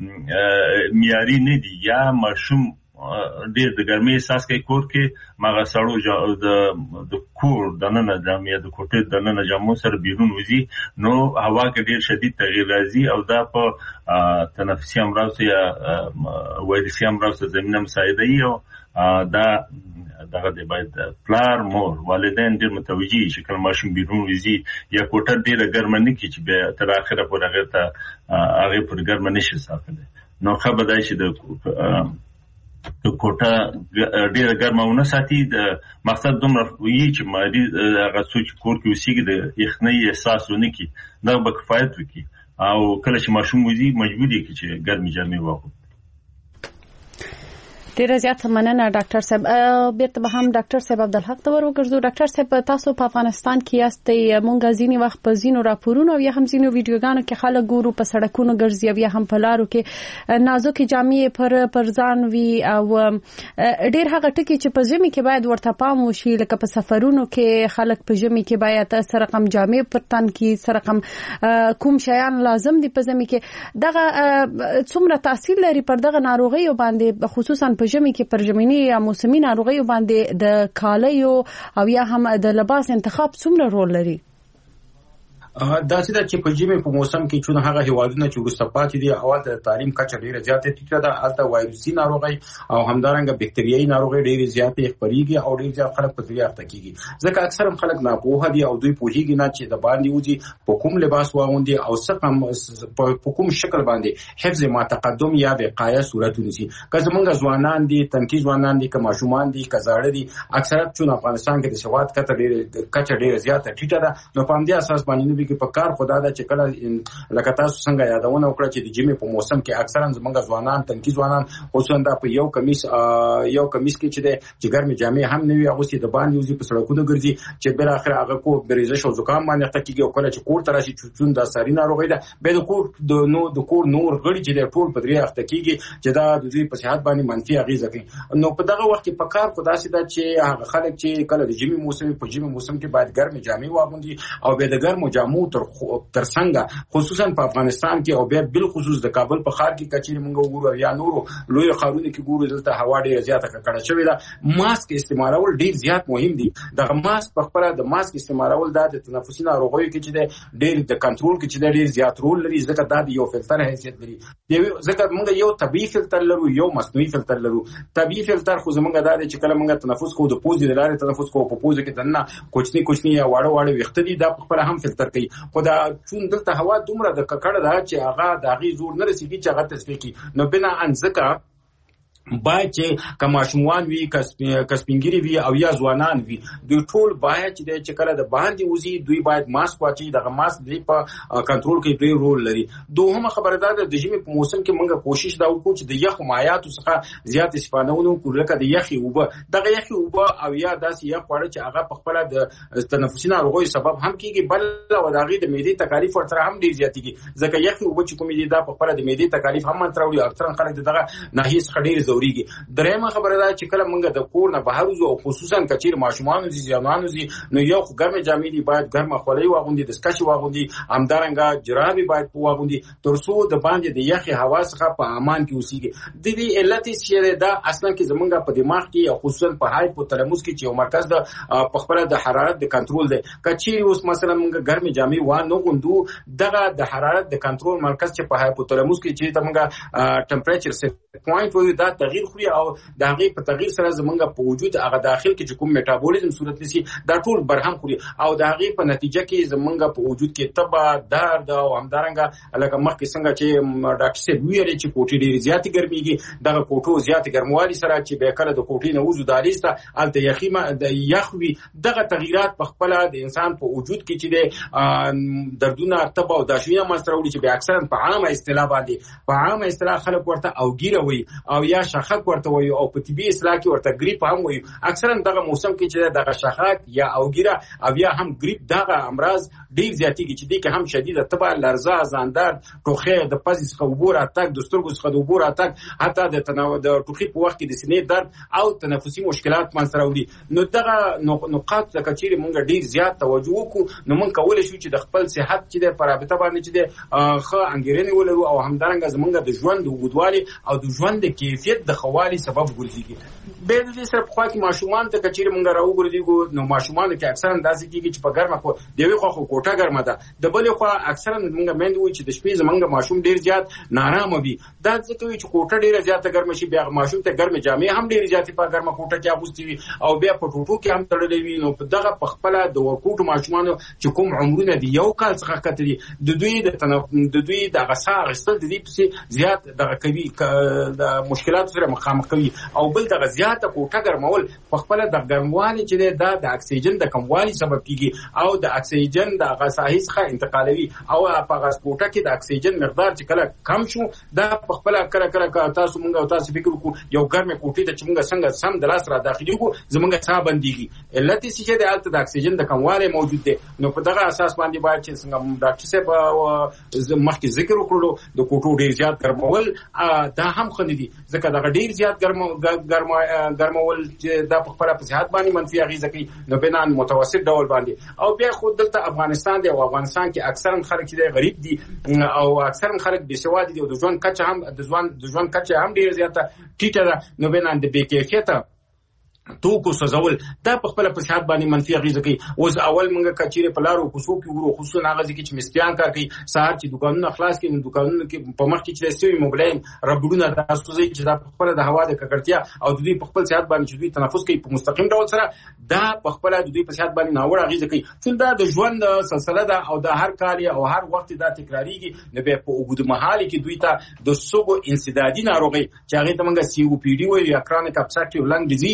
معیاري نه دی یا ماشوم ډېر د ګرمۍ احساس کوي کور کې ماغه سړو د د کور دننه جامع د کوټې دننه جامو سره بیرون وزي نو هوا کې ډېر شدید تغییر راځي او دا په تنفسي امراض یا وایرسي امراض زمينه مساعده ای او دا دغه د باید پلار مور والدین ډېر متوجي چې کله ماشوم بیرون وزي یا کوټه ډېر ګرمه نه کی چې به تر اخره پورې هغه ته هغه پر ګرمه نشي ساتلی نو خبر دی چې د د کوټه ډیره ګرمه ونه ساتي د مقصد دومره وی چې مادي هغه څوک کور کې اوسېږي د یخنۍ احساس ونه کی دا به کفایت وکړي او کله چې ماشوم وزي مجبور دي چې ګرمي جامې واغوندي. ډیره زیات مننه ډاکټر صاحب. بیرته به هم ډاکټر صاحب عبدالحق ته ورګرځو. ډاکټر صاحب تاسو په افغانستان کې یاستئ مونږ ځینی وخت په زینو راپورونو او یا هم زینو ویډیوګانو کې خلک ګورو په سړکونو ګرځي او یا هم په لارو کې نازکې جامې پر پر ځان وی او ډیر هغه ټکي چې په ژمي کې باید ورته پام وشي لکه په سفرونو کې خلک په ژمي کې باید سره کم جامې پر تن کې سره کم کوم شیان لازم دي په ژمي کې دغه څومره تاثیر لري پر دغه ناروغیو باندې خصوصا په ژمي کې پر ژمنی یا موسمي ناروغیو باندې د کالیو او یا هم د لباس انتخاب څومره رول لري؟ دا چې د چې په ژمي په موسم کې چې هغه هیوادونه چې وروسته پاتې دي اول د تعلیم کچه ډیره زیاته ټیټه ده البته وایرسي ناروغي او همدارنګه بکټریايي ناروغي ډیره زیاته خپريږي او ډیره زیات خلک په ذریعہ تکيږي ځکه اکثر خلک ناپوهه دي او دوی پوهیږي نه چې د باندې وځي په کوم لباس واغوندي او څه په کوم شکل باندې حفظ ما تقدم یا وقایه صورت ونیسي که زمونږ ځوانان دي تنکي ځوانان دي که ماشومان دي که زاړه دي اکثرت چې افغانستان کې د سواد کچه ډیره کچه ډیره زیاته ټیټه ده نو په دې اساس باندې دوی کې په کار خدا دا چې کله لکه تاسو څنګه یادونه وکړه چې د جمعې په موسم کې اکثرا زمونږ ځوانان تنکي ځوانان خصوصا دا په یو کمیس یو کمیس کې چې د جګر می جامې هم نه وي هغه چې د باندې وزي په سړکونو ګرځي چې بل اخر هغه کو بریزش او زکام باندې تکیږي او کله چې کور تراشي چون دا ساري ناروغي ده به د کور د نو د کور نور غړي چې د ټول په درې اخته کیږي چې دا د دوی په صحت باندې منفي اغیزه کوي نو په دغه وخت کې په کار خدا سي دا چې هغه خلک چې کله د جمی موسم په جمی موسم کې باید ګرمې جامې واغوندي او به د ګرمو جامو تر تر څنګه خصوصا په افغانستان کې او به بل خصوص د کابل په ښار کې کچېر موږ وګورو یا نورو لوی ښارونو کې ګورو دلته هوا ډېره زیاته ککړه شوې ده ماسک استعمالول ډېر زیات مهم دي دغه ماسک په خپل د ماسک استعمالول د تنفسي ناروغیو کې چې د ډېر د کنټرول کې چې د ډېر زیات رول لري ځکه دا د یو فلټر حیثیت لري ځکه موږ یو طبيعي فلټر لرو یو مصنوعي فلټر لرو طبيعي فلټر خو زموږ د چې کله موږ تنفس کوو د پوزې د لارې تنفس کوو په پوزې کې دنه کوچني کوچني یا واړه واړه ویښته دي دا په خپل هم فلټر کوي خو دا چون دلته هوا دومره د ککړه ده چې هغه د هغې زور نه رسېږي چې هغه تصفیه کړي نو بنا ان ځکه باید چې کماشومان وي کسپینګری وي او یا ځوانان وي دوی ټول باید چې چې کله د باندې وزي دوی باید ماسک واچي دغه ماسک دی په کنټرول کې دوی رول لري دوهمه خبردار د ژمي په موسم کې موږ کوشش دا وکړو چې د یخ مایعاتو څخه زیات استفاده ونکړو لکه د یخي اوبه دغه یخي اوبه او یا داسې یخ خواړه چې هغه په خپل د تنفسي ناروغیو سبب هم کیږي بل او دغه د معدې تکالیف ورته هم ډیر زیاتېږي ځکه یخي اوبه چې کومې دي دا په خپل د معدې تکالیف هم تراوړي اکثر خلک دغه ناحیه څخه ډیر ضروري درېمه خبره ده چې کله موږ د کور نه بهر وځو او خصوصا کچیر ماشومان دي ځوانان دي نو یو ګرمه جامې دي باید ګرمه خولۍ واغوندي د سکش واغوندي همدارنګه جرابې باید واغوندي ترڅو د باندې د یخي هوا څخه په امان کې اوسېږي د دې علت چې دا اصلا کې زمونږ په دماغ کې او خصوصا په هایپوتلاموس کې چې یو مرکز د په خپل د حرارت د کنټرول دی کچیر اوس مثلا موږ ګرمه جامې و نه غوندو دغه د حرارت د کنټرول مرکز چې په هایپوتلاموس کې چې موږ ټمپریچر سیټ پوینټ وي دا تغییر خوري او د هغه په تغییر سره زمونږ په وجود هغه داخل کې چې کوم میټابولیزم صورت نشي دا ټول برهم خوري او د هغه په نتیجه کې زمونږ په وجود کې تبه درد او همدارنګه لکه مخکې څنګه چې ډاکټر سیب ویلي چې کوټې ډېر زیات ګرميږي دغه کوټو زیات ګرموالي سره چې به کله د کوټې نه وځو دالیسته الته یخیمه د یخوي دغه تغیرات په خپل د انسان په وجود کې چې د دردونه تبه او داشوینه مستروړي چې به اکثرا په عامه اصطلاح باندې په عامه اصطلاح خلک ورته او ګیره وي او یا شخک ورته وي او په طبي اصطلاح کې ورته ګریپ هم وي اکثرا دغه موسم کې چې دغه شخک یا او ګیره او یا هم ګریپ دغه امراض ډیر زیاتېږي چې دغه هم شدیده تبه لرزه زاندار ټوخه د پزې څخه عبور اتاک د سترګو څخه د عبور اتاک حتی د تناو د ټوخي په وخت کې د سینې درد او تنفسي مشکلات منځ راوړي نو دغه نقاط د کچېري مونږ ډیر زیات توجه وکړو نو مونږ کولای شو چې د خپل صحت چې د پرابطه باندې چې د خه انګیرنې ولرو او همدارنګه زمونږ د ژوند د وګدوالي او د ژوند د کیفیت د خوالي سبب ګرځي به د دې سره په خوا کې ماشومان ته کچېري مونږ راو ګرځي نو ماشومان کې اکثرا داسې کېږي چې په ګرمه خو دی وی خو کوټه ګرمه ده د بلې خو اکثرا مونږ مند وي چې د شپې زمونږ ماشوم ډیر زیات نارامه وي دا ځکه چې کوټه ډیره زیاته ګرمه شي بیا ماشوم ته ګرمه جامې هم ډیر زیاتې په ګرمه کوټه کې اغوستي وي او بیا په ټوټو کې هم تړلې وي نو په دغه په خپل د ورکوټو ماشومان چې کوم عمرونه دي یو کال څخه کتري د دوی د تنف د دوی د غسا غسل د دې په زیات دغه کوي د مشکلات سره مخامخ کوي او بل دغه زیاته کوټه ګرمول په خپل د ګرموالي چې دا د اکسیجن د کموالي سبب کیږي او د اکسیجن د غساهي څخه انتقالوي او په غس کوټه کې د اکسیجن مقدار چې کله کم شو دا په خپل کله کله تاسو مونږ او تاسو فکر وکړو یو ګرمه کوټه ته چې مونږ څنګه سم د لاس را داخلي کو زمونږ ساه بنديږي علت چې د الته د اکسیجن د کموالی موجود دی نو په دغه اساس باندې باید چې څنګه ډاکټر صاحب مخکې ذکر وکړو د کوټو ډیر زیات ګرمول دا هم خنه دي ځکه دا ډیر زیات ګرم ګرم ګرمول چې د خپل په صحت باندې منفي اغیزه کوي نو بنان متوسط ډول باندې او بیا خود دلته افغانستان دی او افغانستان کې اکثرا خلک چې غریب دي او اکثرا خلک بې سواد دي او د ژوند کچه هم د ژوند د ژوند کچه هم ډیر زیاته ټیټه ده نو بنان د بې کیفیته توکو سوزول دا په خپل په صحت باندې منفي اغیزه کوي اوس اول موږ کچېره په لارو کوڅو کې ورو خصوصا هغه ځکه چې مستیان کار کوي سهار چې دکانونه خلاص کړي نو دکانونه کې په مخ کې چې سوي موبایل ربړونه تاسو ځي چې دا په خپل د هوا د ککړتیا او د دوی په خپل صحت باندې چې دوی تنفس کوي په مستقیم ډول سره دا په خپل د دوی په صحت باندې ناوړه اغیزه کوي چې دا د ژوند سلسله ده او د هر کال او هر وخت دا تکراریږي نو به په وګړو محل کې دوی ته د سوګو انسدادي ناروغي چې هغه ته موږ سی او پی ډي وایي یا کرونیک ابستراکټیو لنګ ډیزیز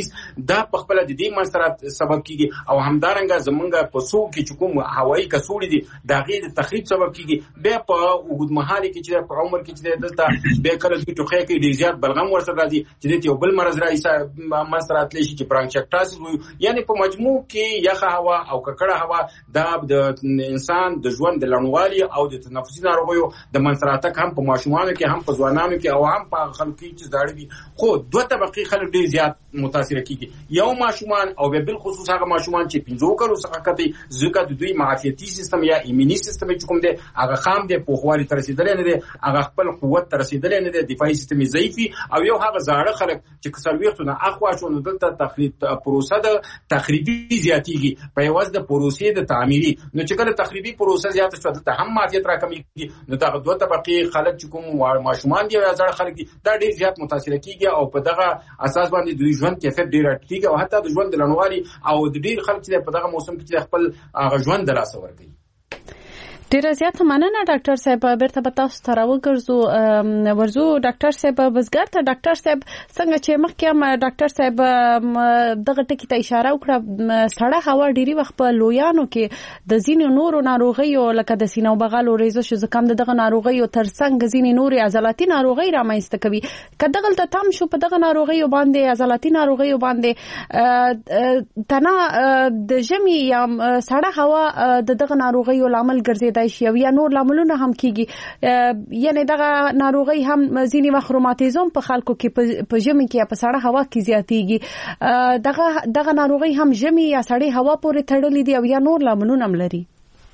دا په خپل د دې منځرات سبب کیږي او همدارنګه زمونږ په سو کې چې کوم هوایي کڅوړي دي دا غي د تخریب سبب کیږي به په وګد محالي کې چې په عمر کې چې دلته به کله د ټوخه کې ډیر زیات بلغم ورسره راځي چې یو بل مرز راځي منځرات لشي چې برانکچټاس وي یعنی په مجموع کې یخه هوا او ککړه هوا دا د انسان د ژوند د لړنوالي او د تنفسي ناروغیو د منځرات هم په ماشومانو کې هم په ځوانانو کې او هم په خلکو کې چې زاړه دي خو دوه طبقه خلک ډیر زیات متاثر کیږي یو ماشومان او به بل خصوص هغه ماشومان چې پنځو کلو څخه کته ځکه د دوی معافیتي سیستم یا ایموني سیستم چې کوم دی هغه خام دی په خواري تر رسیدل نه دی هغه خپل قوت تر رسیدل نه دی دفاعي سیستم ضعیفي او یو هغه زاړه خلک چې کسرویختونه اخوا شون دلته تخریب پروسه د تخریبي زیاتیږي په یوازې د پروسې د تعمیري نو چې کله تخریبي پروسه زیات شوه ته هم معافیت راکمېږي نو دا دوه طبقه خلک چې کوم ماشومان دي او زاړه خلک دي دا ډیر زیات متاثر کیږي او په دغه اساس باندې دوی ژوند کیفیت ډیر ټیټ او حتی د ژوند د لنوالي او د ډیر خلک چې په دغه موسم کې خپل ژوند دراسه ورکړي. ډیره زیاته مننه ډاکټر صاحب بیرته به تاسو ته راوګرځو ورزو ډاکټر صاحب بزګر ته ډاکټر صاحب څنګه چې مخکې هم ډاکټر صاحب دغه ټکی ته اشاره وکړه سړه هوا ډیری وخت په لویانو کې د ځینو نورو ناروغیو لکه د سینې او بغل او ریزش زکام دغه ناروغیو ترڅنګ ځینې نورې عضلاتي ناروغي رامنځته کوي که دغه ته تام شو په دغه ناروغیو باندې عضلاتي ناروغیو باندې تنه د ژمي یا سړه هوا د دغه ناروغیو لامل ګرځي دای یا نور لاملونه هم کیږي یعنی دغه ناروغي هم ځینی وخت روماتیزم په خلکو کې په ژمي کې په سړه هوا کې زیاتیږي دغه دغه ناروغي هم ژمي یا سړې هوا پورې تړلې دي او یا نور لاملونه هم لري.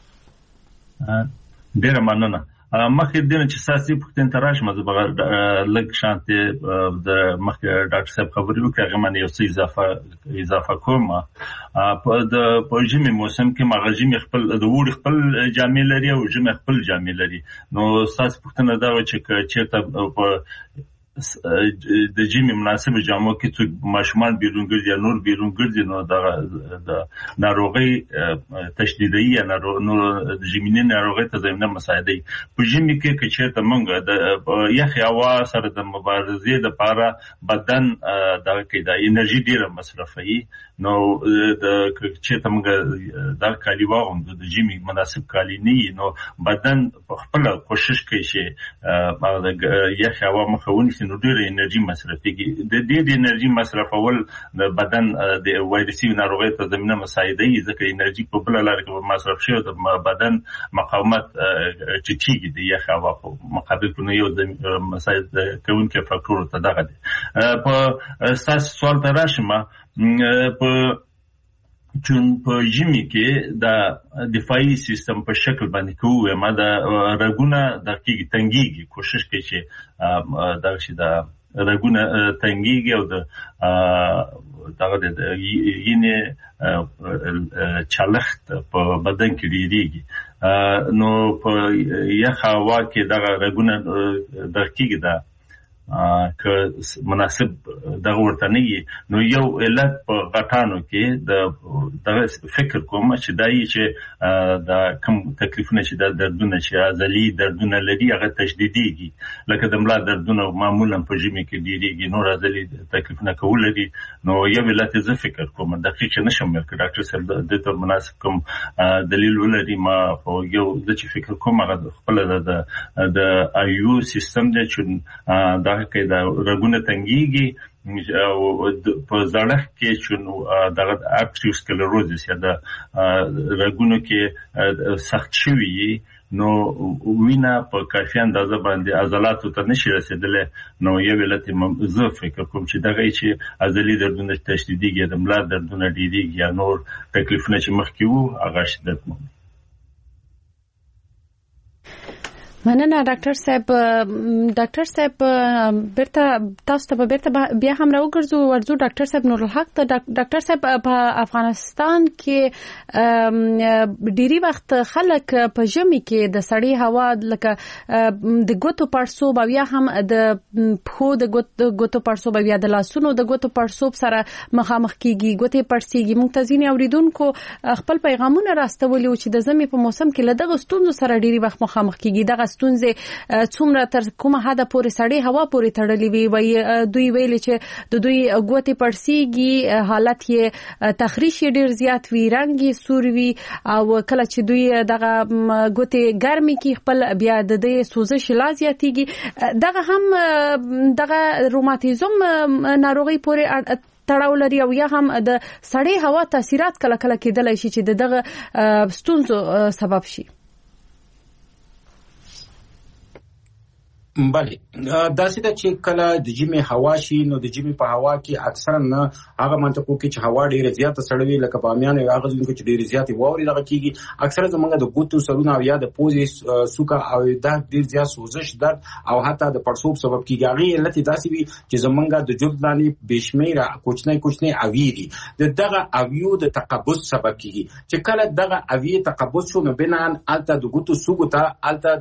ډیره مننه. مخکې دنه چې ساسي پختن تراش مزه لګ شانته د مخکې ډاکټر صاحب خبرې وکړه هغه باندې یو څه اضافه اضافه کوم په د پوجمي موسم کې مغزي خپل د وړ خپل جامې لري او جمع خپل جامې لري نو ساس پختنه دا و چې چیرته په د جیمي مناسب جامو کې څو ماشومان بیرون ګرځي نور بیرون ګرځي نو دا د ناروغي تشدیدي یا نو د جیمینه ناروغي ته زمينه مساعدي په جیمي کې چې ته مونږ د یخ هوا سره د مبارزې د لپاره بدن دا کې د انرژي ډیره مصرفوي نو د چې ته مونږ دا کالی واغوم د جیمي مناسب کالی نه نو بدن خپل کوشش کوي چې د یخ هوا مخاوني نو ډېر انرژي مصرفيږي د دې د انرژي مصرفول د بدن د وایرسي ناروغۍ ته زمينه مساعدي ځکه انرژي په بل لار کې مصرف شي د بدن مقاومت چټیږي د یخ هوا په مقابل کې یو د مساعد کوونکي فاکتور ته دغه دي په اساس سوال تراشمه په چون په جمی کې د دفاعي سیستم په شکل باندې کوو ما د رګونه د کېږي تنګيږي کوشش کوي چې دا شي د رګونه تنګيږي او د دغه د یینې چلخت په بدن کې ډیریږي نو په یخ هوا کې دغه رګونه د کېږي د که مناسب دغه ورته نه نو یو علت په غټانو کې د دغه فکر کوم چې دای چې د کم تکلیفونه چې د دردونه چې عضلي دردونه لري هغه تشدیديږي لکه د ملا دردونه معمولا په جمی کې ډیریږي نور عضلي تکلیفونه کول لري نو یو علت زه فکر کوم دقیق نشم مې ډاکټر صاحب د ته مناسب کوم دلیل ولري ما یو د چې فکر کوم هغه خپل د د ایو سیستم د چې دا کې دا رګونه تنګيږي او په ځړخ کې چې دغه ارتریوسکلروزس یا د رګونو کې سخت شوی نو وینا په کافي اندازه باندې عضلاتو ته نشي رسیدلې نو یو علت زه فکر کوم چې دغه چې عضلي دردونه تشدیديږي د ملا دردونه ډیریږي یا نور تکلیفونه چې مخکې وو هغه شدت مو مننه ډاکټر صاحب ډاکټر صاحب بیرته تاسو ته بیرته بیا هم راوګرځو ورزو ډاکټر صاحب نور الحق ته ډاکټر صاحب په افغانستان کې ډيري وخت خلک په ژمي کې د سړې هوا لکه د ګوتو پړسوب او یا هم د پخو د ګوتو پړسوب او یا د لاسونو د ګوتو پړسوب سره مخامخ کیږي ګوتې پړسيږي مونږ ځینې اوریدونکو خپل پیغامونه راستولي چې د ژمي په موسم کې لدغه ستونزو سره ډيري وخت مخامخ کیږي دغه ستونزې څومره تر کومه حد پورې سړې هوا پورې تړلې وي وي دوی ویل چې د دوی ګوتې پړسیږي حالت یې تخریش ډیر زیات وي رنګ یې سور وي او کله چې دوی دغه ګوتې ګرمي کې خپل بیا د دې سوزش لا زیاتېږي دغه هم دغه روماتیزم ناروغي پورې تړاو لري او یا هم د سړې هوا تاثیرات کله کله کېدلی شي چې دغه ستونزو سبب شي. بله داسې ده چې کله د جمی هوا شي نو د جمی په هوا کې اکثرا نه هغه منطقو کې چې هوا ډیره زیاته سړه وي لکه بامیان او هغه ځینو کې ډیره زیاتې واوري دغه کیږي اکثرا زمونږ د ګوتو سرونه او یا د پوزې سوکا او دا ډیر زیات سوزش درد او حتی د پړسوب سبب کیږي. هغه علت داسې وي چې زمونږ د جلد باندې بشمیره کوچنی کوچنی اوی دي د دغه اویو د تقبض سبب کیږي چې کله دغه اوی تقبض شو نو بنان الته د ګوتو سوکو ته الته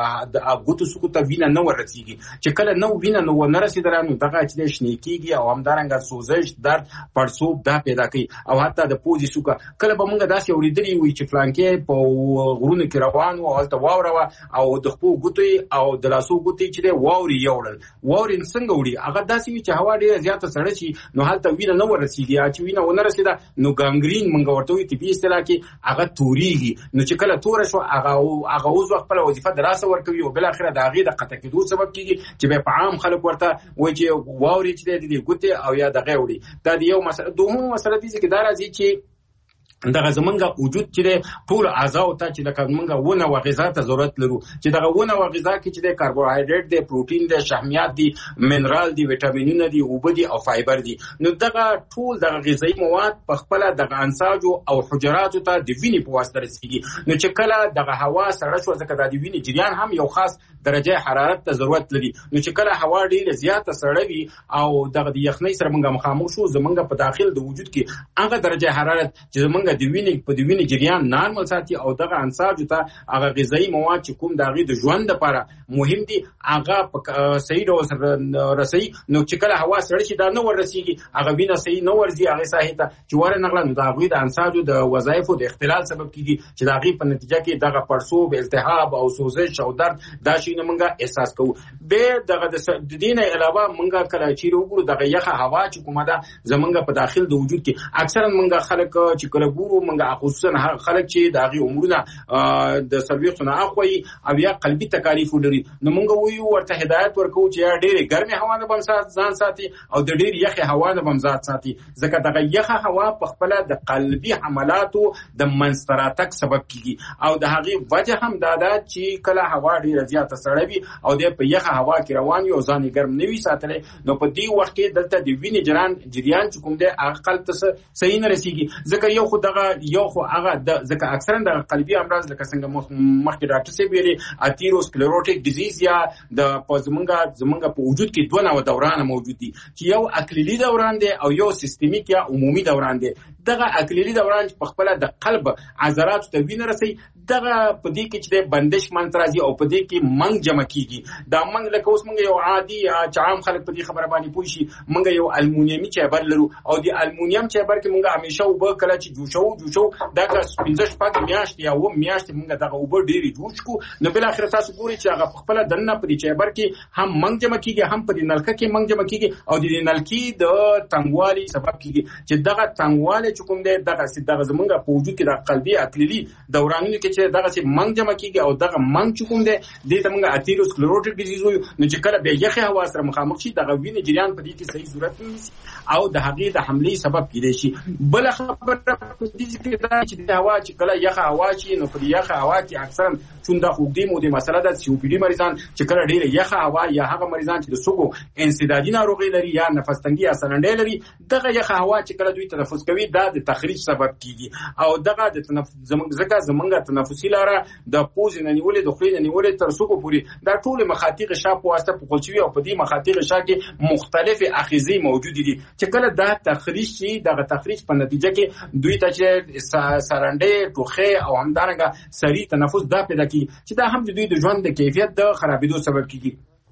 د ګوتو سوکو ته وینه نو ورسیږي چې کله نو وینه نو ونرسیدل نو دغه چې شنې کیږي او همدارنګه سوزش درد پړسوب دا پیدا کوي او حتی د پوزې سوکا کله به موږ داسې اوریدلی وي چې فلانکې په غرونو کې روان او هلته واوره او د خپل ګوتې او د لاسو ګوتې چې دی واوري یوړل واوري څنګه وړي هغه داسې وي چې هوا ډیره زیاته سړه شي نو هلته وینه نو ورسیږي چې وینه ونرسیده نو ګانګرین موږ ورته وي طبي اصطلاح کې هغه توريږي نو چې کله تور شو هغه هغه اوس خپل وظیفه دراسه ورکوي او بل اخره د هغه د قطع کېدو سبب کیږي چې په عام خلک ورته وایي چې واوري چې د ګوتې او یا د غوړي دا یو مسله دوه مسله دي چې دا راځي چې دغه زمونږ وجود چې ټول اعضاء ته چې د کومه ونه او غذا ته ضرورت لرو چې دغه ونه او غذا کې چې د کاربوهایډریټ دی پروتین دی شحمیات دی منرال دی وټامینونه دی او بده او فایبر دی نو دغه ټول دغه غذایی مواد په خپل دغه انساج او حجرات ته د وینې په واسطه رسیږي نو چې کله دغه هوا سړه شو ځکه د وینې جریان هم یو خاص درجه حرارت ته ضرورت لري نو چې کله هوا ډیره زیاته سړه وي او دغه د یخنۍ سره موږ مخامخ شو زمونږ په داخل د وجود کې هغه درجه حرارت چې موږ د وینې په د وینې جریان نارمل ساتي او دغه انساج ته هغه غذایی مواد چې کوم دغه د ژوند لپاره مهم دي هغه صحیح ډول سره رسي نو چې کله هوا سړه شي دا نه ورسیږي هغه وینه صحیح نه ورځي هغه ساحه ته چې ور نغله نو دغه د انساج د وظایفو د اختلال سبب کیږي چې دغه په نتیجه کې دغه پړسوب التهاب او سوزش او درد دا شي نه موږ احساس کوو به دغه د دینه علاوه موږ کله چې وګورو دغه یخه هوا چې کومه ده زمونږ په داخل د وجود کې اکثرا موږ خلک چې کله ګورو موږ خصوصا خلک چې دغه عمرونه د سرویس نه اخوي او یا قلبي تکالیف لري نو موږ ویو ورته هدایت ورکو چې ډېر ګرمه هوا نه بم ځان ساتي او د ډېر یخه هوا نه بم ځان ساتي ځکه دغه یخه هوا په خپل د قلبي حملاتو د منستراتک سبب کیږي او د هغه وجه هم دا ده چې کله هوا ډېر زیاته سړه وي او د په یخه هوا کې روان یو ځان ګرم نه وي ساتل نو په دې وخت کې دلته د وینې جریان جریان چې کوم دی عقل ته صحیح نه رسیږي ځکه یو خو دغه یو خو هغه د ځکه اکثرا د قلبي امراض لکه څنګه مخکې ډاکټر سی ویلي اتیروسکلروټیک ډیزیز یا د پزمنګا زمنګ په وجود کې دوه نوع دوران موجود دي چې یو اکلیلی دوران دی او یو سیستمیک یا عمومي دوران دی دغه اکلیلی دوران په خپل د قلب عضلات ته وینه رسي دغه په دې کې چې بندش منترازي او په دې کې منګ جمع کیږي دا منګ لکه اوس موږ یو عادي عام خلک په دې خبره باندې پوه شي موږ یو المونیمي چایبر لرو او د المونیم چایبر کې موږ همیشه وب کله چې جوشو جوشو دا پنځه شپږ میاشتې یا و میاشتې موږ دغه اوبه ډېری جوش کو نو بل اخر تاسو ګوري چې هغه خپل دنه په دې چایبر کې هم منګ جمع کیږي هم په دې نلکه کې منګ جمع کیږي او د دې نلکی د تنګوالي سبب کیږي چې دغه تنګواله چې کوم دی دغه سي دغه زمونږ په وجود کې د قلبي اکلیلی دورانونو کې چې دغه سي منګ جمع کیږي او دغه منګ چې کوم دی د ته موږ اتیروسکلروټیک ډیزیز وایو نو چې کله به یخه هوا سره مخامخ شي دغه وینې جریان په دې کې صحیح صورت نیسي او د هغې د حملې سبب کېدای شي بل خبره په دې کې دا چې د هوا چې کله یخه هوا شي نو په یخه هوا کې اکثرا چون د خوګدي مو د مسله د سی او پی ډي مریضان چې کله ډیره یخه هوا یا هغه مریضان چې د سوګو انسدادي ناروغي لري یا نفس تنګي یا سرنډي لري دغه یخه هوا چې کله دوی تنفس کوي دا د تخریج سبب کیږي او دغه د تنفس زمونږ ځکه زمونږ تنفسي لاره د پوزې نه نیولې د خولې نه نیولې تر سوګو پورې دا ټول مخاطیق شا په واسطه په قلچوي او په دې مخاطیق شا کې مختلف اخیزي موجود دي چې کله دا تخریج شي دغه تخریج په نتیجه کې دوی ته چې سرنډي ټوخه او همدارنګه سری تنفس دا پیدا کی چې دا هم د دوی د ژوند د کیفیت د خرابېدو سبب کیږي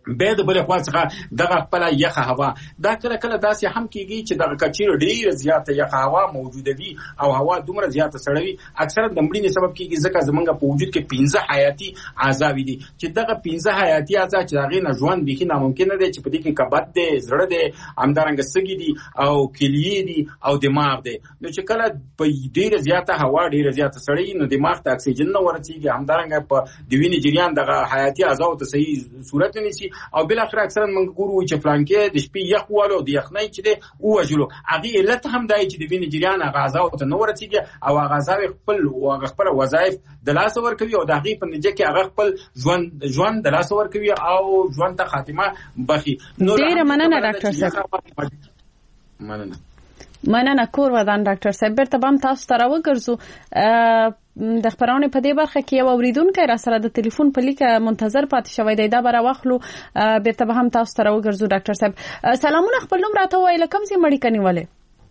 به د بل خوا څخه دغه خپل یخه هوا دا کله کله داسې هم کیږي چې دغه کچیر ډیر زیاته یخه هوا موجوده وي او هوا دومره زیاته سړوي اکثره د مړینې سبب کیږي ځکه زمونږ په وجود کې پنځه حیاتي اعضاء دي چې دغه پنځه حیاتي اعضاء چې هغه نه ژوند بيخي ناممکن دی چې په دې کې کبد دی زړه دی همدارنګه سږي دي او کلیې دي او دماغ دی نو چې کله په ډیره زیاته هوا ډیره زیاته سړی نو دماغ ته اکسیجن نه ورسیږي همدارنګه په د وینې جریان دغه حیاتي اعضاء ته صحیح صورت نه نشي او بل اخر اکثرا موږ ګورو چې فلانکې د شپې یخ والو د یخنۍ چې دی او وجلو هغه علت هم دی چې د وینې جریان هغه اعضاء ته نه ورسیږي او هغه اعضاء خپل او خپل وظایف د لاس ور کوي او د هغه په نتیجه کې هغه خپل ژوند ژوند د لاس ور کوي او ژوند ته خاتمه بخي نو ډیر مننه ډاکټر صاحب مننه مننه کور ودان ډاکټر صاحب برته بام تاسو ته راوګرځو د خبرونه په دې برخه کې یو اوریدونکو را سره د ټلیفون په لیکه منتظر پاتې شوی دی دا بر واخلو برته به هم تاسو ته راوګرځو ډاکټر صاحب سلامونه خپل نوم راته وایي لکم سي مړی کني ولې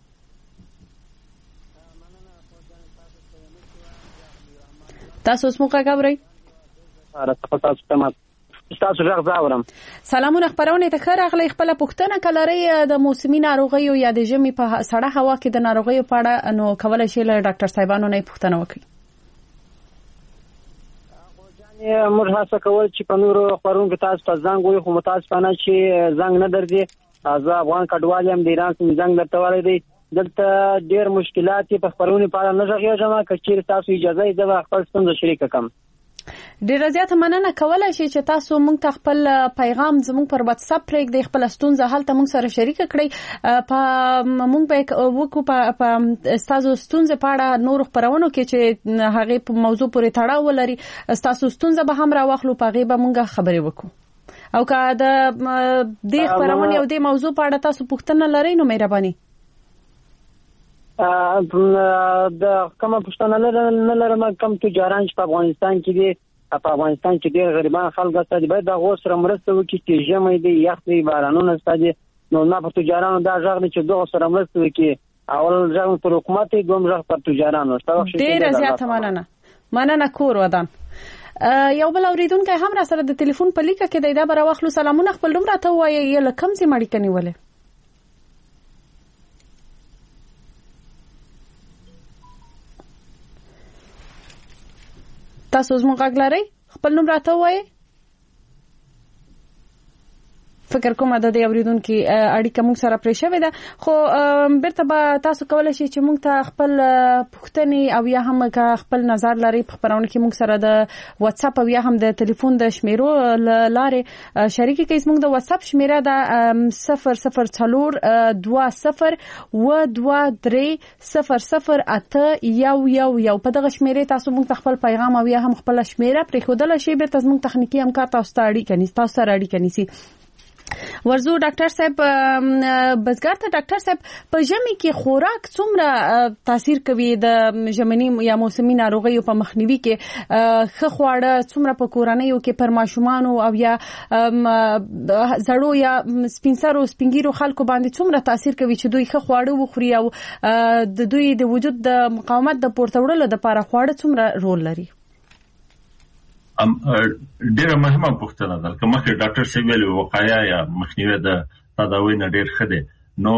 تاسو سموکه غوړی راته تاسو ته تاسو ژغ زاورم سلامونه خبرونه ته خیر اغلی خپل پښتنه کلري د موسمي ناروغیو یا د ژمي په سړه هوا کې د ناروغیو په اړه نو کولای شي له ډاکټر صاحبانو نه پښتنه وکړي موږ هڅه کول چې په نورو خبرونو کې تاسو ته زنګ وي خو متاسفانه چې زنګ نه درځي زه افغان کډوال یم د ایران څخه زنګ درته وړی دی دلته ډېر مشکلات په خبرونو په اړه نه غږیږم که چیرې تاسو اجازه یې زه خپل ستونزه شریکه کړم ډیره زیاته مننه کولای شي چې تاسو مونږ ته خپل پیغام زموږ پر واتس اپ پرېږدئ خپل ستونزه هلته مونږ سره شریک کړئ په مونږ به وکړو په تاسو ستونزه په اړه نور خبرونو کې چې هغه په موضوع پورې تړاو ولري تاسو ستونزه به هم راوخلو په هغه به مونږ خبرې وکړو او که د دې خبرونه او دې موضوع په اړه تاسو پوښتنه لرئ نو مهرباني د کومه پښتنه نه لرم کوم تجاران چې په افغانستان کې دي په افغانستان کې ډېر غریبان خلک ستاسو باید د غوښ سره مرسته وکړي چې ژمي دی یخ دی بارانونه ستاسو نو نه په تجارانو دا ځغ چې دوه سره مرسته وکړي اول ځغ پر حکومت دی دوم ځغ پر تجارانو ډېر زیات مننه مننه کور ودان یو بل اوریدونکو هم را سره د ټلیفون په لیکه کې دا بر واخلو سلامونه خپل نوم راته وایي یله کم سي مړی کني ولې تاسو زموږ غږ لرئ خپل نوم راته وایي فکر کوم د دې اوریدونکو اړیکه موږ سره پرې شوې ده خو بیرته به تاسو کولای شئ چې موږ ته خپل پوښتنې او یا هم خپل نظر لري په خبرونه کې موږ سره د واتس اپ او یا هم د ټلیفون د شمیرو لارې شریکي کوي موږ د واتس اپ شمیره د صفر صفر څلور دوه صفر و دوه درې صفر صفر اته یو یو یو په دغه شمیرې تاسو موږ ته خپل پیغام او یا هم خپل شمیره پرې خودل شي بیرته موږ تخنیکی همکار تاسو ته اړیکه نیسي تاسو سره اړیکه نیسي ورزو ډاکټر صاحب بزګر ته ډاکټر صاحب په ژمي کې خوراک څومره تاثیر کوي د ژمنی یا موسمي ناروغیو په مخنیوي کې ښه خواړه څومره په کورنیو کې پر ماشومان او یا زړو یا سپینسرو سپینګیرو خلکو باندې څومره تاثیر کوي چې دوی ښه خواړه وخوري او د دوی د وجود د مقاومت د پورته وړلو لپاره خواړه څومره رول لري ام ډیره مهمه پوښتنه ده کومه چې ډاکټر سی ویلي وقایه یا مخنیوي د تداوی نه ډیر خده نو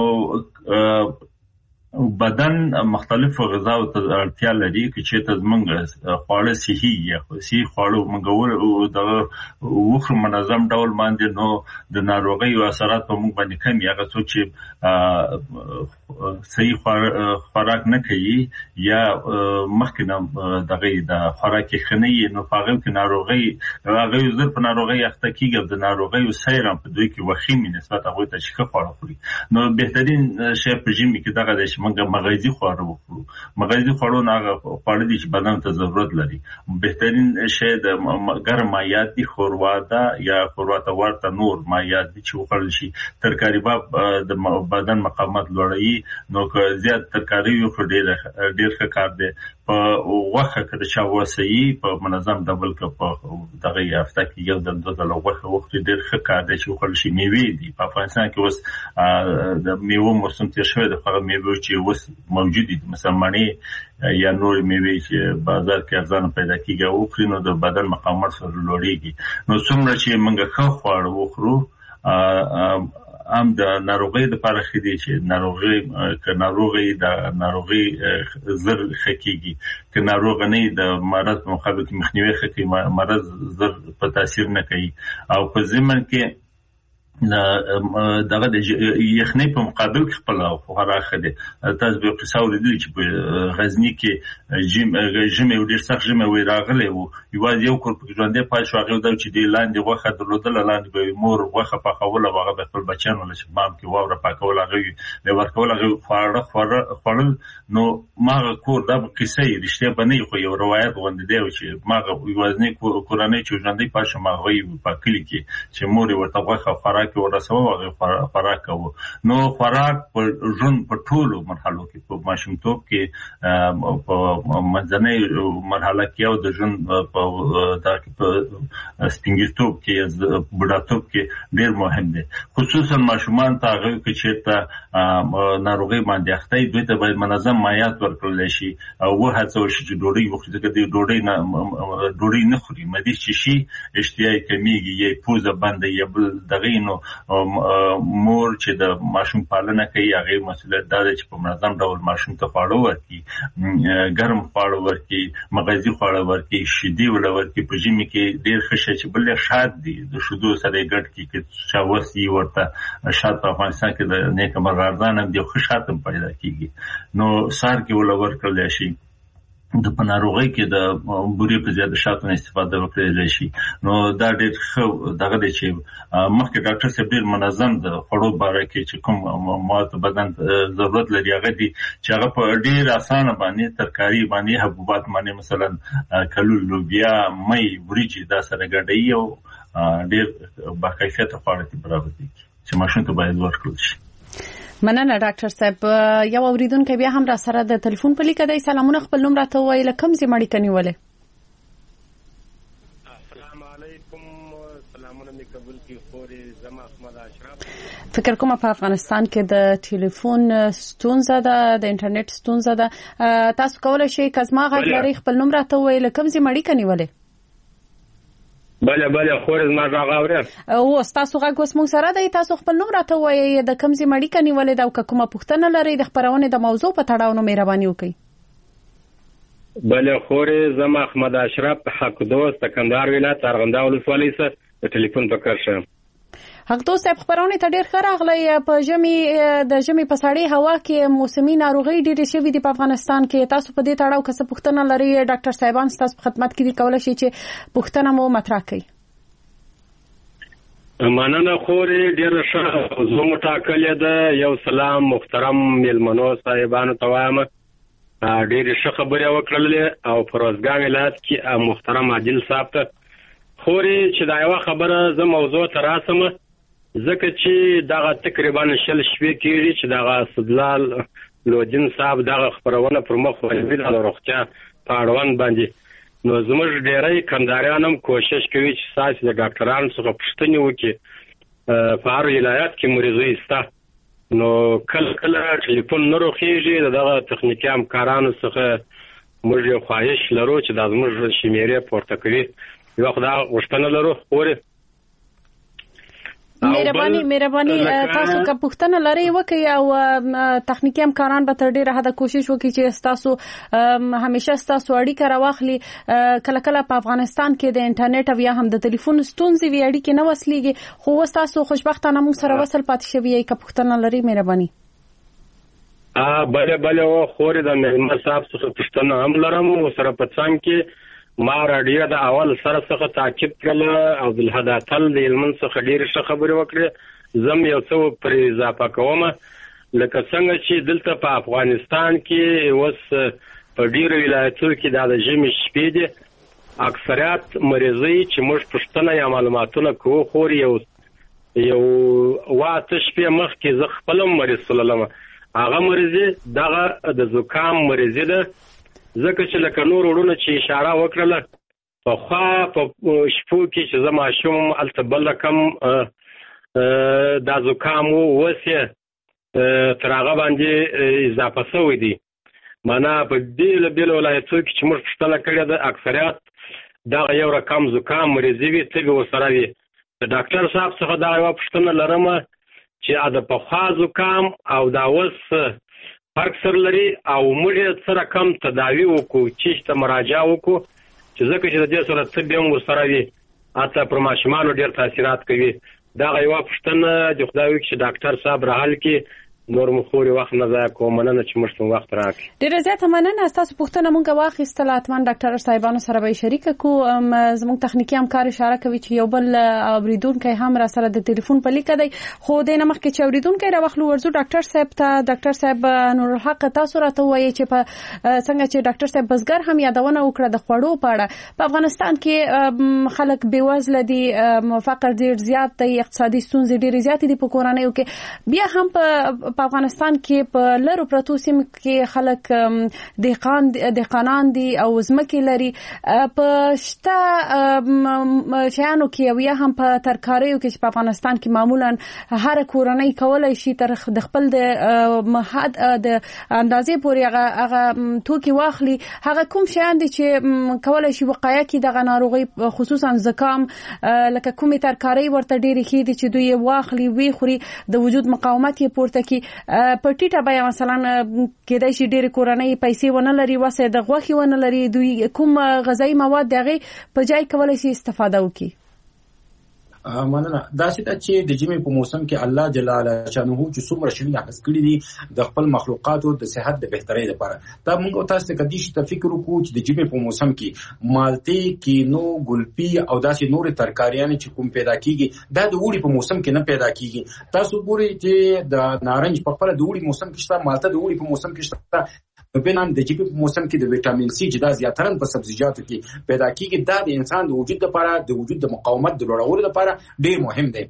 بدن مختلف غذا او اړتیا لري چې ته زمونږ خواړه صحي یا صحي خواړه مونږ د وخر منظم ډول باندې نو د ناروغي او اثرات په موږ باندې کم یا څه چې صحیح خوراک نه کوي یا مخکنه دغه د خوراکي خنۍ نو پاغل کې ناروغي هغه زر په ناروغي اخته کیږي د ناروغي او سیرم په دوی کې وخیمي نسبت هغه ته شکه خواړه خوري نو بهترین شی په جیم کې دغه د موږ مغذي خواړه وخورو مغذي خواړو نه خواړه دي چې بدن ته ضرورت لري بهترین شی د ګرم مایات دي خوروا ده یا خوروا ته ورته نور مایات دي چې وخورل شي ترکاری باب د بدن مقاومت لوړوي نو که زیات ترکاری یو ډیر ډیر ښه کار دی په وخت کې د چا وسایي په منظم ډول کې په دغه هفته کې یو د دوه ځله وخت وخت ډېر ښه کار دی چې خپل شي میوې دي په افغانستان کې اوس د میوو موسم تیر شوی د هغه میوې چې اوس موجود دي مثلا مڼې یا نور میوې چې بازار کې ارزانه پیدا کیږي او خرینو د بدن مقاومت سره لوړیږي نو څومره چې موږ ښه خواړه وخورو ام د ناروغي د لپاره خدي چې ناروغي ک ناروغي د ناروغي زر خکېږي ک ناروغ نه د مرض مخابق مخنیوي خکې مرض زر په تاثیر نه کوي او په ضمن کې دغه د یخنۍ په مقابل کې خپل خوراک خدي تاسو به قصاو لیدل چې په غزنی کې جیم جیم یو ډیر سخت جیم وی راغلی وو یو یو کور په ژوندې پای شو هغه د چې دی لاندې غوخه درلودل لاندې به مور غوخه په خوله هغه د خپل بچانو له مام کې واوره پاکول هغه له ورکول هغه خواړه خورل نو ما کور د قصې رښتیا باندې خو یو روایت غوندې دی چې ما وزنی کورانه چې ژوندې پای شو ما غوي په کلی کې چې مور ورته غوخه خوراک کې ورسوه هغه خوراک کوو نو خوراک په ژوند په ټولو مرحلو کې په ماشومتوب کې په منځنۍ مرحله کې او د ژوند په دغه په سپینګیرتوب کې بوډاتوب کې ډېر مهم دی خصوصا ماشومان ته هغه کې چې ناروغي باندې اخته دوی ته باید منظم مایعات ورکړل شي او وهڅول شي چې ډوډۍ وخوري ځکه د ډوډۍ نه ډوډۍ نه خوري مدې چې شي اشتهای کمیږي یا پوزه بنده یا بل دغه نو مور چې د ماشوم پالنه کوي هغه مسؤلیت دا چې په منظم ډول ماشوم ته خواړه ورکړي ګرم خواړه ورکړي مغذي خواړه ورکړي شیدې ورکړي په ژمي کې ډېر ښه شي چې بل شاد دي د شیدو سره ګډ کې چې چا وسی ورته شاد په افغانستان کې د نیک مرغان هم د ښه شاتم پیدا کیږي نو سار کې ول ورکړل شي د پناروغي کې د بوري په زیاده شاتو استفاده وکړل شي نو دا ډېر ښه دغه دی چې مخکې ډاکټر صاحب ډېر منظم د خوړو باره کې چې کوم مواد بدن ضرورت لري هغه دي چې هغه په ډېر اسانه باندې ترکاری باندې حبوبات باندې مثلا کلول لوبیا مې وریجې دا سره ګډي او ډېر باکیفیت خواړه برابر دي چې ماشوم ته باید ورکړل شي مننه ډاکټر صاحب یو اوریدونکو بیا هم را سره د ټلیفون په لیکه دی سلامونه خپل نوم راته وایي لکم زی مړی کنيوله السلام علیکم سلامونه می قبول کی خوري زما احمد اشرف فکر کوم په افغانستان کې د ټلیفون ستونزه ده د انټرنیټ ستونزه ده تاسو کولای شئ کزما غږ لري خپل نوم راته وایي لکم زی مړی کنيوله بله بله خورز ما راغ اورم او تاسو غږ اوس مونږ سره دی تاسو خپل نوم راته وایي د کوم ځای مړی کنيولې دا کومه پوښتنه لري د خبرونه د موضوع په تړاو نو مهرباني وکړئ بله خورز زما احمد اشرف حق دوست کندهار ولایت ارغنداو ولسوالۍ سره د ټلیفون په کار شم حق دوست صاحب خبرونه ته ډیر ښه راغلی په ژمي د ژمي په سړې هوا کې موسمي ناروغي ډېرې شوې دي په افغانستان کې تاسو په دې تړاو کې څه پوښتنه لري ډاکټر صاحبان تاسو په خدمت کې دي کولای شي چې پوښتنه مو مطرح کړئ مننه خوري ډیر ښه زه متاکل ده یو سلام محترم ملمنو صاحبانو ته وایم ډیر ښه خبره وکړلې او فروزګان ولایت کې محترم عادل صاحب ته خوري چې دا یو خبره زه موضوع ته راسم ځکه چې دغه تقریبا شل شپې کېږي چې دغه استدلال لودین صاحب دغه خبرونه پر مخ وړي د روغتیا په اړوند باندې نو زموږ ډېری کندهاریان هم کوشش کوي چې تاسو د ډاکټرانو څخه پوښتنه وکړي په هر ولایت کې مریضي شته نو کله کله ټلیفون نه روخیږي دغه تخنیکي همکارانو څخه موږ یو خواهش لرو چې د زموږ شمیرې پورته کوي یو خدای غوښتنه لرو خوري مهرباني مهرباني تاسو که پوښتنه لرئ وکړئ او تخنیکی همکاران به تر ډیره حده کوشش وکړي چې تاسو همیشه تاسو اړیکه راوخلي کله کله په افغانستان کې د انټرنیټ او یا هم د ټلیفون ستونزې وی اړیکې نه وصلېږي خو اوس تاسو خوشبختانه موږ سره وصل پاتې شوی یې که پوښتنه لرئ مهرباني ا بله بله خوري د مهمه صاحب څخه پوښتنه هم لرم او سره په څنګه کې ما راډیو د اول سره څخه تعقیب کړل او د هداتل د علم څخه ډیر ښه خبرې وکړې زم یو څه پر اضافه کوم لکه څنګه چې دلته په افغانستان کې اوس په ډیرو ولایتونو کې د ژمي شپې دي اکثریت مریضي چې موږ پښتنه یا معلوماتونه کوو خو یو یو واته شپې مخکې زه خپل مریض سلام هغه مریضي دغه د زکام مریضي ده ځکه چې لکه نور وروڼه چې اشاره وکړله په خوا په شپو کې چې زه ماشوم هلته بل رقم دا زکام و اوس یې تر هغه باندې اضافه شوی دی. معنا په بېلو بېلو ولایتو کې چې موږ پوښتنه کړې ده اکثریت دغه یو رقم زکام مریضي وي تبې ورسره وي. د ډاکټر صاحب څخه دا یوه پوښتنه لرمه چې د پخوا زکام او دا اوس فرق سره لري او موږ یې څه رقم تداوي وکړو چیش ته مراجعه وکړو چې ځکه چې د دې سره طب هم ورسره وي حتی پر ماشومانو ډېر تاثیرات کوي. دغه یوه پوښتنه د خدای وکړي چې ډاکټر صاحب راحل کړي نور مخوري وخت نه ضایع کوم. مننه چې موږ ته وخت راکړي. ډېره زیاته مننه. ستاسو پوښتنه موږ واخیستله. حتما ډاکټر صاحبانو سره به یې شریکه کړو. زموږ تخنیکي همکار اشاره کوي چې یو بل اورېدونکی هم را سره د ټلیفون په لیکه دی، خو دې نه مخکې چې اورېدونکی راواخلو ورځو ډاکټر صاحب ته. ډاکټر صاحب نورالحق تاسو راته ووایئ چې په څنګه چې ډاکټر صاحب بزګر هم یادونه وکړه د خوړو په اړه. په افغانستان کې خلک بېوزله دي، فقر ډېر زیات دی، اقتصادي ستونزې ډېرې زیاتې دي په کورنیو کې. بیا هم په په افغانستان کې په لرو پرتو سیمو کې خلک دهقان دهقانان دي او ځمکې لري. په شته شیانو کې او یا هم په ترکاریو کې چې په افغانستان کې معمولا هر کورنۍ کولای شي تر د خپل د محد د اندازې پورې هغه هغه توکي واخلي. هغه کوم شیان دي چې کولای شي وقایه کې دغه ناروغي خصوصا زکام لکه کومې ترکارۍ ورته ډېرې ښې دي چې دوی واخلي وی خوري د وجود مقاومت یې پورته کړي. په ټیټه بیه مثلا کېدای شي ډېرې کورنۍ پیسې ونه لري، وسه د غوښې ونه لري، دوی کوم غذایي مواد د هغې په جای کولی شي استفاده وکړي. مننه. دا چې چې د جمعې په موسم کې الله جل شانه چې څومره شیونه حس کړی دي د خپل مخلوقاتو د صحت د بهترۍ لپاره، دا موږ تاسو ته کدي چې فکر وکړو چې د جمعې په موسم کې مالټې، کینو، ګلپي او داسې نور ترکاریان چې کوم پیدا کیږي دا د وړي په موسم کې نه پیدا کیږي. تاسو ګورئ چې د نارنج په خپل د وړي موسم کې شته، مالټه د وړي په موسم کې شته. په بنان د جیپي په موسم کې د وټامین سي چې دا زیاتره په سبزیجاتو کې پیدا کیږي، دا د انسان د وجود لپاره د وجود د مقاومت د لوړولو لپاره ډیر مهم دی.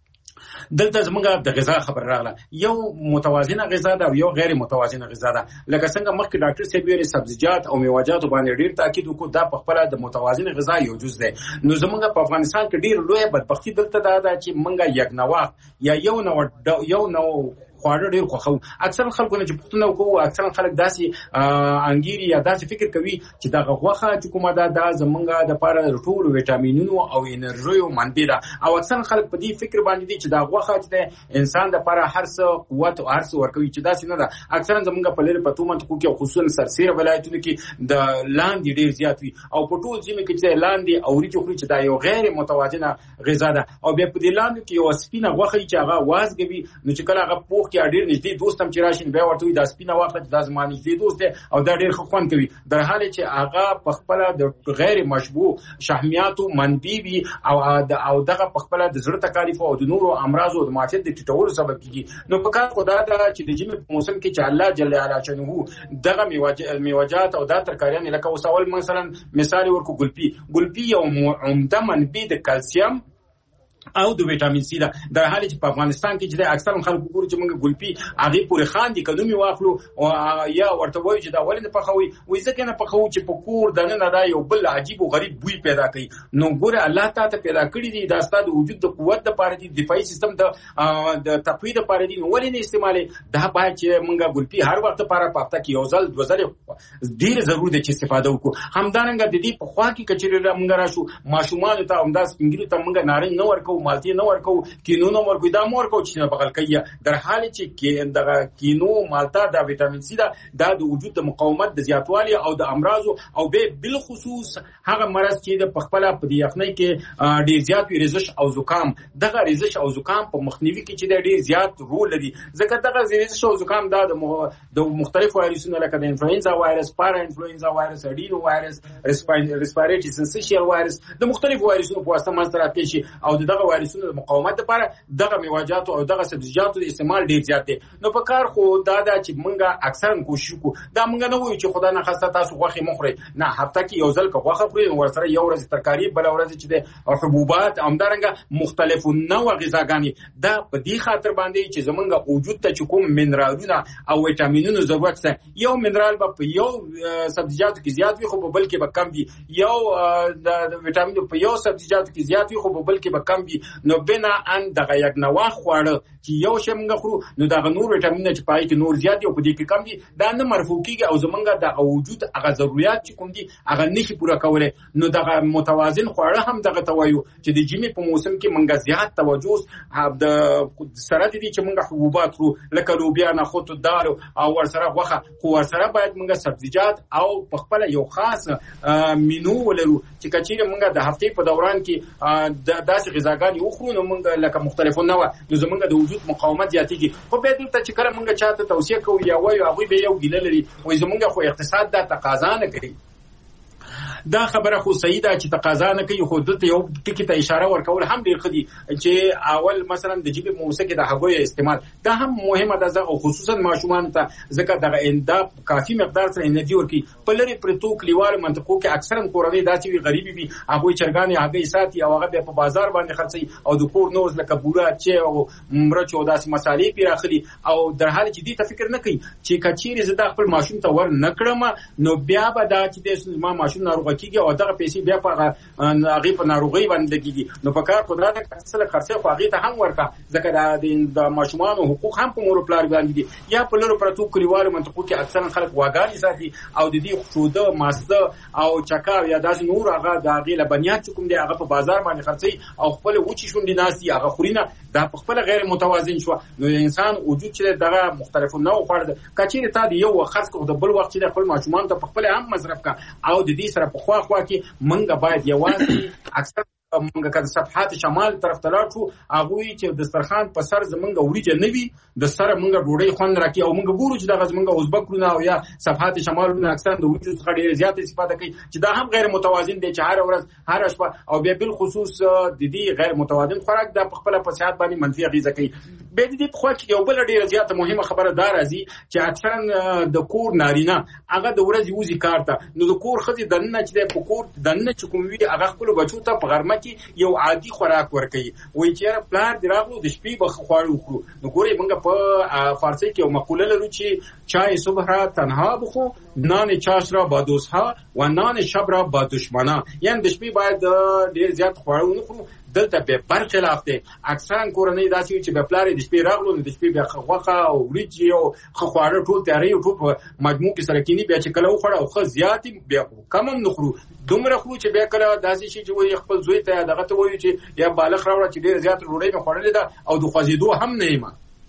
دلته زمونږ د غذا خبر راغله، یو متوازنه غذا ده او یو غیر متوازنه غذا ده. لکه څنګه مخکې ډاکټر صاحب ویلي سبزیجات او میوه‌جات باندې ډیر تاکید وکړو، دا په خپل د متوازنه غذا یو جز ده. نو زمونږ په افغانستان کې ډیر لوی بدبختی دلته دا ده چې مونږ یک نوښت یا یو نو یو نو خواړه ډیر خوښو. اکثر خلکو نه چې پوښتنه وکړو، اکثر خلک داسې انګيري یا داسې فکر کوي چې دا غوښه چې کومه ده دا زمونږ د لپاره ټول وټامینونو او انرژي او منبع ده، او اکثر خلک په دې فکر باندې دي چې دا غوښه چې انسان د لپاره هر څه قوت او هر څه ورکوي، چې داسې نه ده. اکثر زمونږ په لری پتو منطقو کې خصوصا سرسیر ولایتونو کې د لاندې ډیر زیات وي، او په ټول ځینو کې چې لاندې او ریجو خوري چې دا یو غیر متوازنه غذا ده. او بیا په دې لاندې کې یو سپینه غوښه چې هغه وازګوي، نو چې کله هغه پوخ کې ډیر نږدې دوستم چې راشي بیا ورته دا سپینه واخله چې دا زما نږدې دوست دی او دا ډیر ښه خوند کوي، در حاله چې هغه په خپل د غیر مشبوع شحمیاتو منبع وي او او دغه په خپل د زړه تکالیف او د نورو امراض او د معافیت د ټیټولو سبب کیږي. نو په کار خدا دا چې د جمعې په موسم کې چې الله جل شانه دغه میوه‌جات او دا ترکاریان لکه وسول مثلا مثال ورکو ګلپي ګلپي یو عمده منبع د کلسیم او د وټامین سي ده، در حاله چې په افغانستان کې چې اکثر خلکو ګوري چې موږ ګلپي هغه پورې خان دي کدو می واخلو او یا ورته وایي چې دا ولې په خوي وې ځکه نه په خو چې په کور دنه نه دا یو بل عجیب او غریب بوی پیدا کوي. نو ګوره الله تعالی پیدا کړی دي دا ستاسو د وجود د قوت د لپاره دي، دفاعي سیستم د د تقویت لپاره دي، ولې نه استعمالي دا باید چې موږ ګلپي هر وخت لپاره په هفته کې یو ځل دوه ځله ډیر ضروري ده چې استفاده وکړو. همدارنګه د دې په خوا کې کچېره موږ راشو ماشومان ته همداس انګلیسي ته موږ نارنج نه ورکو، مالټي نه ورکو، کینو نه ورکو، دا مور کو چې نه بغل کوي، در حال چې کې دغه کینو مالټا د وټامین سي دا د وجود د مقاومت د زیاتوالي او د امراض او به بل خصوص هغه مرض چې د پخپل په دی یخنۍ کې ډیر زیات ریزش او زکام، دغه ریزش او زکام په مخنیوي کې چې ډیر زیات رول لري. ځکه دغه ریزش او زکام دا د مختلفو وایرسونو لکه د انفلوئنزا وایرس، پارا انفلوئنزا وایرس، اډینو وایرس، ریسپیریټری سنسیشل وایرس، د مختلفو وایرسونو په واسطه منځ ته راځي او دغه دغه وایرسونو د مقاومت لپاره دغه میوه‌جات او دغه سبزیجاتو د استعمال ډیر زیات دي. نو په کار خو دا دا چې مونږه اکثرا کوشش کوو دا مونږ نه وایو چې خدای نه خاصه تاسو غوښه مخوري نه، هفته کې یو ځل غوښه خوري ورسره یو ورځ ترکاری بل ورځ چې د حبوبات همدارنګه مختلفو نوع غذاګانې دا په دې خاطر باندې چې زمونږ وجود ته چې کوم منرالونه او ویټامینونو ضرورت شته، یو منرال به په یو سبزیجاتو کې زیات وي خو په بل کې به کم وي، یو د ویټامین په یو سبزیجاتو کې زیات وي خو په بل کې به کم وي. نو بنا ان دغه یک نوع خواړه چې یو شی موږ خورو نو دغه نور ویټامینونه چې پای کې نور زیات دي او په دې کې کم دي دا نه مرفوع کیږي او زمونږ دغه وجود هغه ضرورت چې کوم دي هغه نشي پوره کولای. نو دغه متوازن خواړه هم دغه توایو چې د جمی په موسم کې موږ زیات توجه د سره دي چې موږ حبوبات خورو لکه لوبیا، نخود، دال او ورسره غوښه، خو ورسره باید موږ سبزیجات او په خپل یو خاص مینو ولرو چې کچېره موږ د هفتې په دوران کې داسې غذاګانې وخورو نو موږ لکه مختلفو نوع نو زموږ د وجود مقاومت زیاتېږي. خو بیا دلته چې کله موږ چاته توصیه کوو یا وایو هغوی به یو ګیله لري وایي زموږ خو اقتصاد دا تقاضا نه کوي. دا خبره خو صحیح ده چې تقاضا نه کوي، خو دلته یو ټکی ته اشاره ورکول هم ډیر ښه دي چې اول مثلا د جیب موسیقي د هغوی استعمال دا هم مهمه ده او خصوصا ماشومان ته ځکه دغه اندا کافي مقدار سره انرژي ورکي. په لري پرتو کلیوالو منطقو کې اکثرا کورنۍ داسې وي غریبي وي هغوی چرګانې هګۍ ساتي او هغه په بازار باندې خرڅوي او د کور نور لکه بوره چې او مرچ او داسې مسالې پې راخلي او در حال چې دې ته فکر نه کوي چې کچېرې زه دا خپل ماشوم ته ور نه کړم نو بیا به دا چې د ما ماشوم ناروغه کیږي او دغه پیسې بیا په هغه په ناروغي باندې کیږي. نو په کار قدرت اصل خرڅه خو هغه ته هم ورکا ځکه د ماشومان حقوق هم په مور پلار باندې دي. یا په لورو پرتو کلیوالو منطقو کې اکثرا خلک واګانی ساتي او د دې خوده ماسته او چکا یا داس نور هغه د هغه لبنیات کوم دی هغه په بازار باندې خرڅي او خپل وچی شوندې ناسي هغه خورینه دا په خپل غیر متوازن شو. نو انسان وجود چې دغه مختلفو نوع خورد کچېره تا دی یو خرڅ کو د بل وخت چې خپل ماشومان ته په خپل هم مصرف کا او د دې سره په خوا خوا کې منګه باید یوازې اکثر منګه کده صفحات شمال طرف ته لاړ شو هغه چې د دسترخوان په سر زمونږ وریجه نه وي د سره منګه ډوډۍ خوند راکې او منګه ګورو چې دغه زمونږ ازبکونه او یا صفحات شمالونه اکثر د وریجو څخه ډېر زیات استفاده کوي چې دا هم غیر متوازن دي چې هر ورځ هر شپه او بیا بل خصوص د دې غیر متوازن خوراک د خپل په صحت باندې منفي اغیزه کوي. به دې په خو کې یو بل ډېر زیات مهمه خبره دا راځي چې اکثرا د کور نارینه هغه د ورځې وزي کار ته نو د کور خځې دنه چې د کور دنه چې کوم وی هغه خپل بچو ته په غرمه کې یو عادي خوراک ورکړي وایي چې پلار دراغلو د شپې به خواړه وخورو. نو ګوري موږ په فارسی کې یو مقوله لرو چې چای صبح را تنها بخو نان چاش را با دوستها و نان شب را با دشمنا، یعنی د شپې باید ډیر زیات خواړه ونه خورو. دلته به برخلاف دی اکثرا کورنۍ داسې چې به پلار د شپې راغلو د شپې بیا غوښه او وریجې او خواړه ټول تیاری او ټول مجموع کې سره کینی بیا چې کله وخوړه او خو زیات بیا کم هم نخرو دومره خو چې بیا کله داسې شي چې وایي خپل زوی ته دغه ته وایي چې یا بالغ راوړه چې ډیر زیات ډوډۍ مې خوړلې ده او د خوځېدو هم نه یم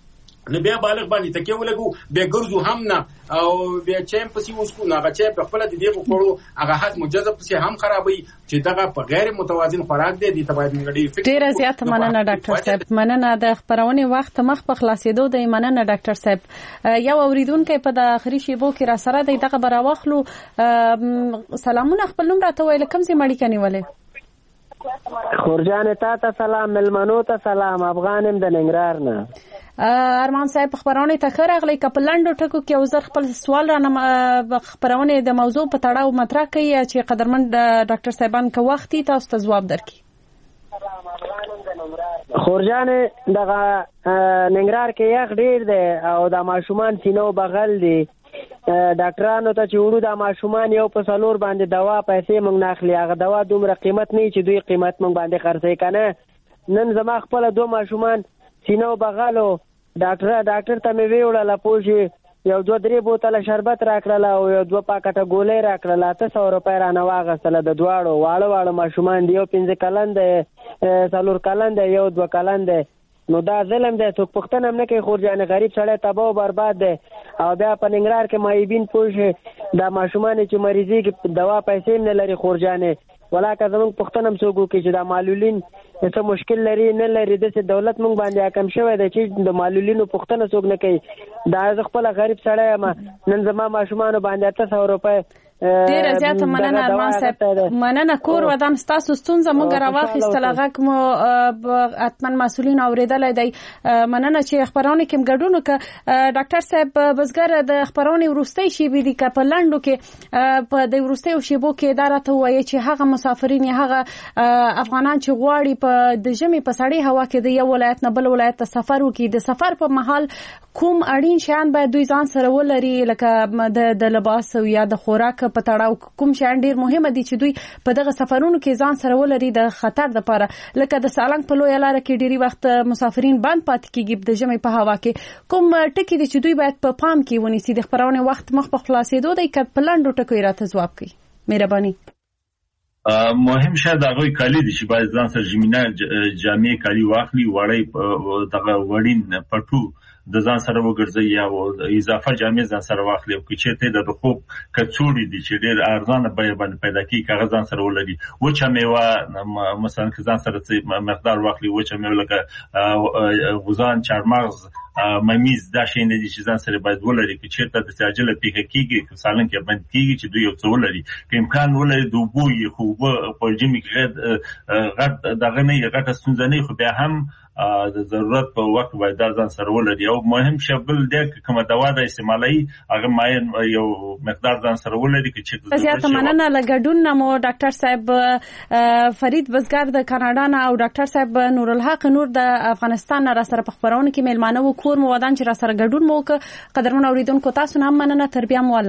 نو بیا بالغ باندې تکیه ولګو بیا ګرځو هم نه او بیا چم پسې وسکو نه هغه چې په خپل د دې خوړو هغه حد مجزه پسې هم خرابوي چې دغه په غیر متوازن خوراک دی د تبعید منګړي فکر ډیر زیات مننه ډاکټر صاحب. مننه د خبرونه وخت مخ په خلاصېدو دی. مننه ډاکټر صاحب. یو اوریدونکو په د اخري شیبو کې را سره دی دغه براوخلو سلامونه خپل نوم راته ویل کوم سي مړی کني ولې خورجان تا ته سلام ملمنو ته سلام افغانم د ننګرهار نه ارمان صاحب خبرونه ته خرغلی کپلندو ټکو کې وزر خپل سوال را خبرونه د موضوع په تړاو مطرح کوي چې قدرمن ډاکټر صاحبان کو وختي تاسو ته جواب درکړي. خورجان دغه ننګرهار کې یخ ډیر دی او د ماشومان سینو بغل دی ډاکټرانو ته چې وړو د ماشومان یو په سلور باندې دوا پیسې موږ نه اخلي هغه دوا دومره قیمت نه چې دوی قیمت موږ باندې خرڅوي کنه. نن زما خپل دوه ماشومان سینو بغالو ډاکټر ډاکټر ته مې ویوړله پوه یو دوه درې بوتله شربت راکړله او یو دوه پاکټه ګولۍ راکړله اته سوه روپۍ رانه واغېستله د دواړو واړه واړه ماشومان دي یو پنځه کلن دی څلور کلن دی یو دوه کلن دی. نو دا ظلم دی څوک پوښتنه هم نه کوي خورجانې غریب سړی تباه و برباد دی او بیا په ننګرهار کې معیبین پوه شي دا ماشومان چې مریضېږي دوا پیسې هم نه لري خورجانې ولاکه زمونږ پوښتنه هم څوک وکړي چې دا معلولین څه مشکل لري نه لري داسې دولت موږ باندې حاکم شوی دی چې د معلولینو پوښتنه څوک نه کوي. دا زه خپله غریب سړی یم نن زما ماشومانو باندې اته سوه روپۍ ډیره زیاته مننه ارمان صاحب. مننه. کور ودان ستاسو ستونزه مونږ راواخیستله، غږ مو حتما مسؤلین اوریدلی دی. مننه چې خبرونه کې ګډون وکړه. ډاکټر صاحب بزګر د خبرونه وروستۍ شیبې دي که په لنډو کې په د وروستیو شیبو کې دا راته ووایي چې هغه مسافرین یا هغه افغانان چې غواړي په د ژمي په سړې هوا کې د یو ولایت نه بل ولایت ته سفر وکړي، د سفر په مهال کوم اړین شیان باید دوی ځان سره ولري، لکه د لباس یا د خوراک په تړاو کوم شیان ډیر مهم دي چې دوی په دغه سفرونو کې ځان سره ولري د خطر لپاره؟ لکه د سالنګ په لویه لاره کې ډیری وخت مسافرین بند پاتې کیږي د ژمي په هوا کې، کوم ټکي دي چې دوی باید په پام کې ونیسي؟ د خبرونه وخت مخ په خلاصېدو دی، که په لنډو ټکو راته ځواب کوي مهرباني. مهم شاید هغه کالی دي چې باید ځان سره ژمنه جامع کالی واخلي، وړي دغه وړین پټو د ځان سره وګرځي یا اضافه جامع ځان سره واخلي، او چې ته د خوب کڅوړي دي چې ډېر ارزانه بیه باندې پیدا کیږي هغه ځان سره ولري. وچه میوه مثلا که ځان سره مقدار واخلي، وچه میوه لکه غوزان، چارمغز، ممیز، دا شی نه دي چې ځان سره باید ولري چې چیرته د عاجله پیښه کیږي که سالن کې باندې کیږي چې دوی یو څه ولري، که امکان ولري د اوبو یې خو په جمی کې غټ دغه نه غټه ستونزه نه، خو بیا هم د ضرورت په وخت باید ځان سره ولري. او مهم شی بل دی که کومه دوا د استعمالي هغه ماین یو مقدار ځان سره ولري چې چیرته زیاته مننه لګډون نمو. ډاکټر صاحب فرید بزګر د کاناډا نه او ډاکټر صاحب نور الحق نور د افغانستان را سره په خبرونه کې میلمانه و کور مو ودان چې را سره ګډون مو وکړه. قدرمن اوریدونکو تاسو نه مننه. تر بیا مو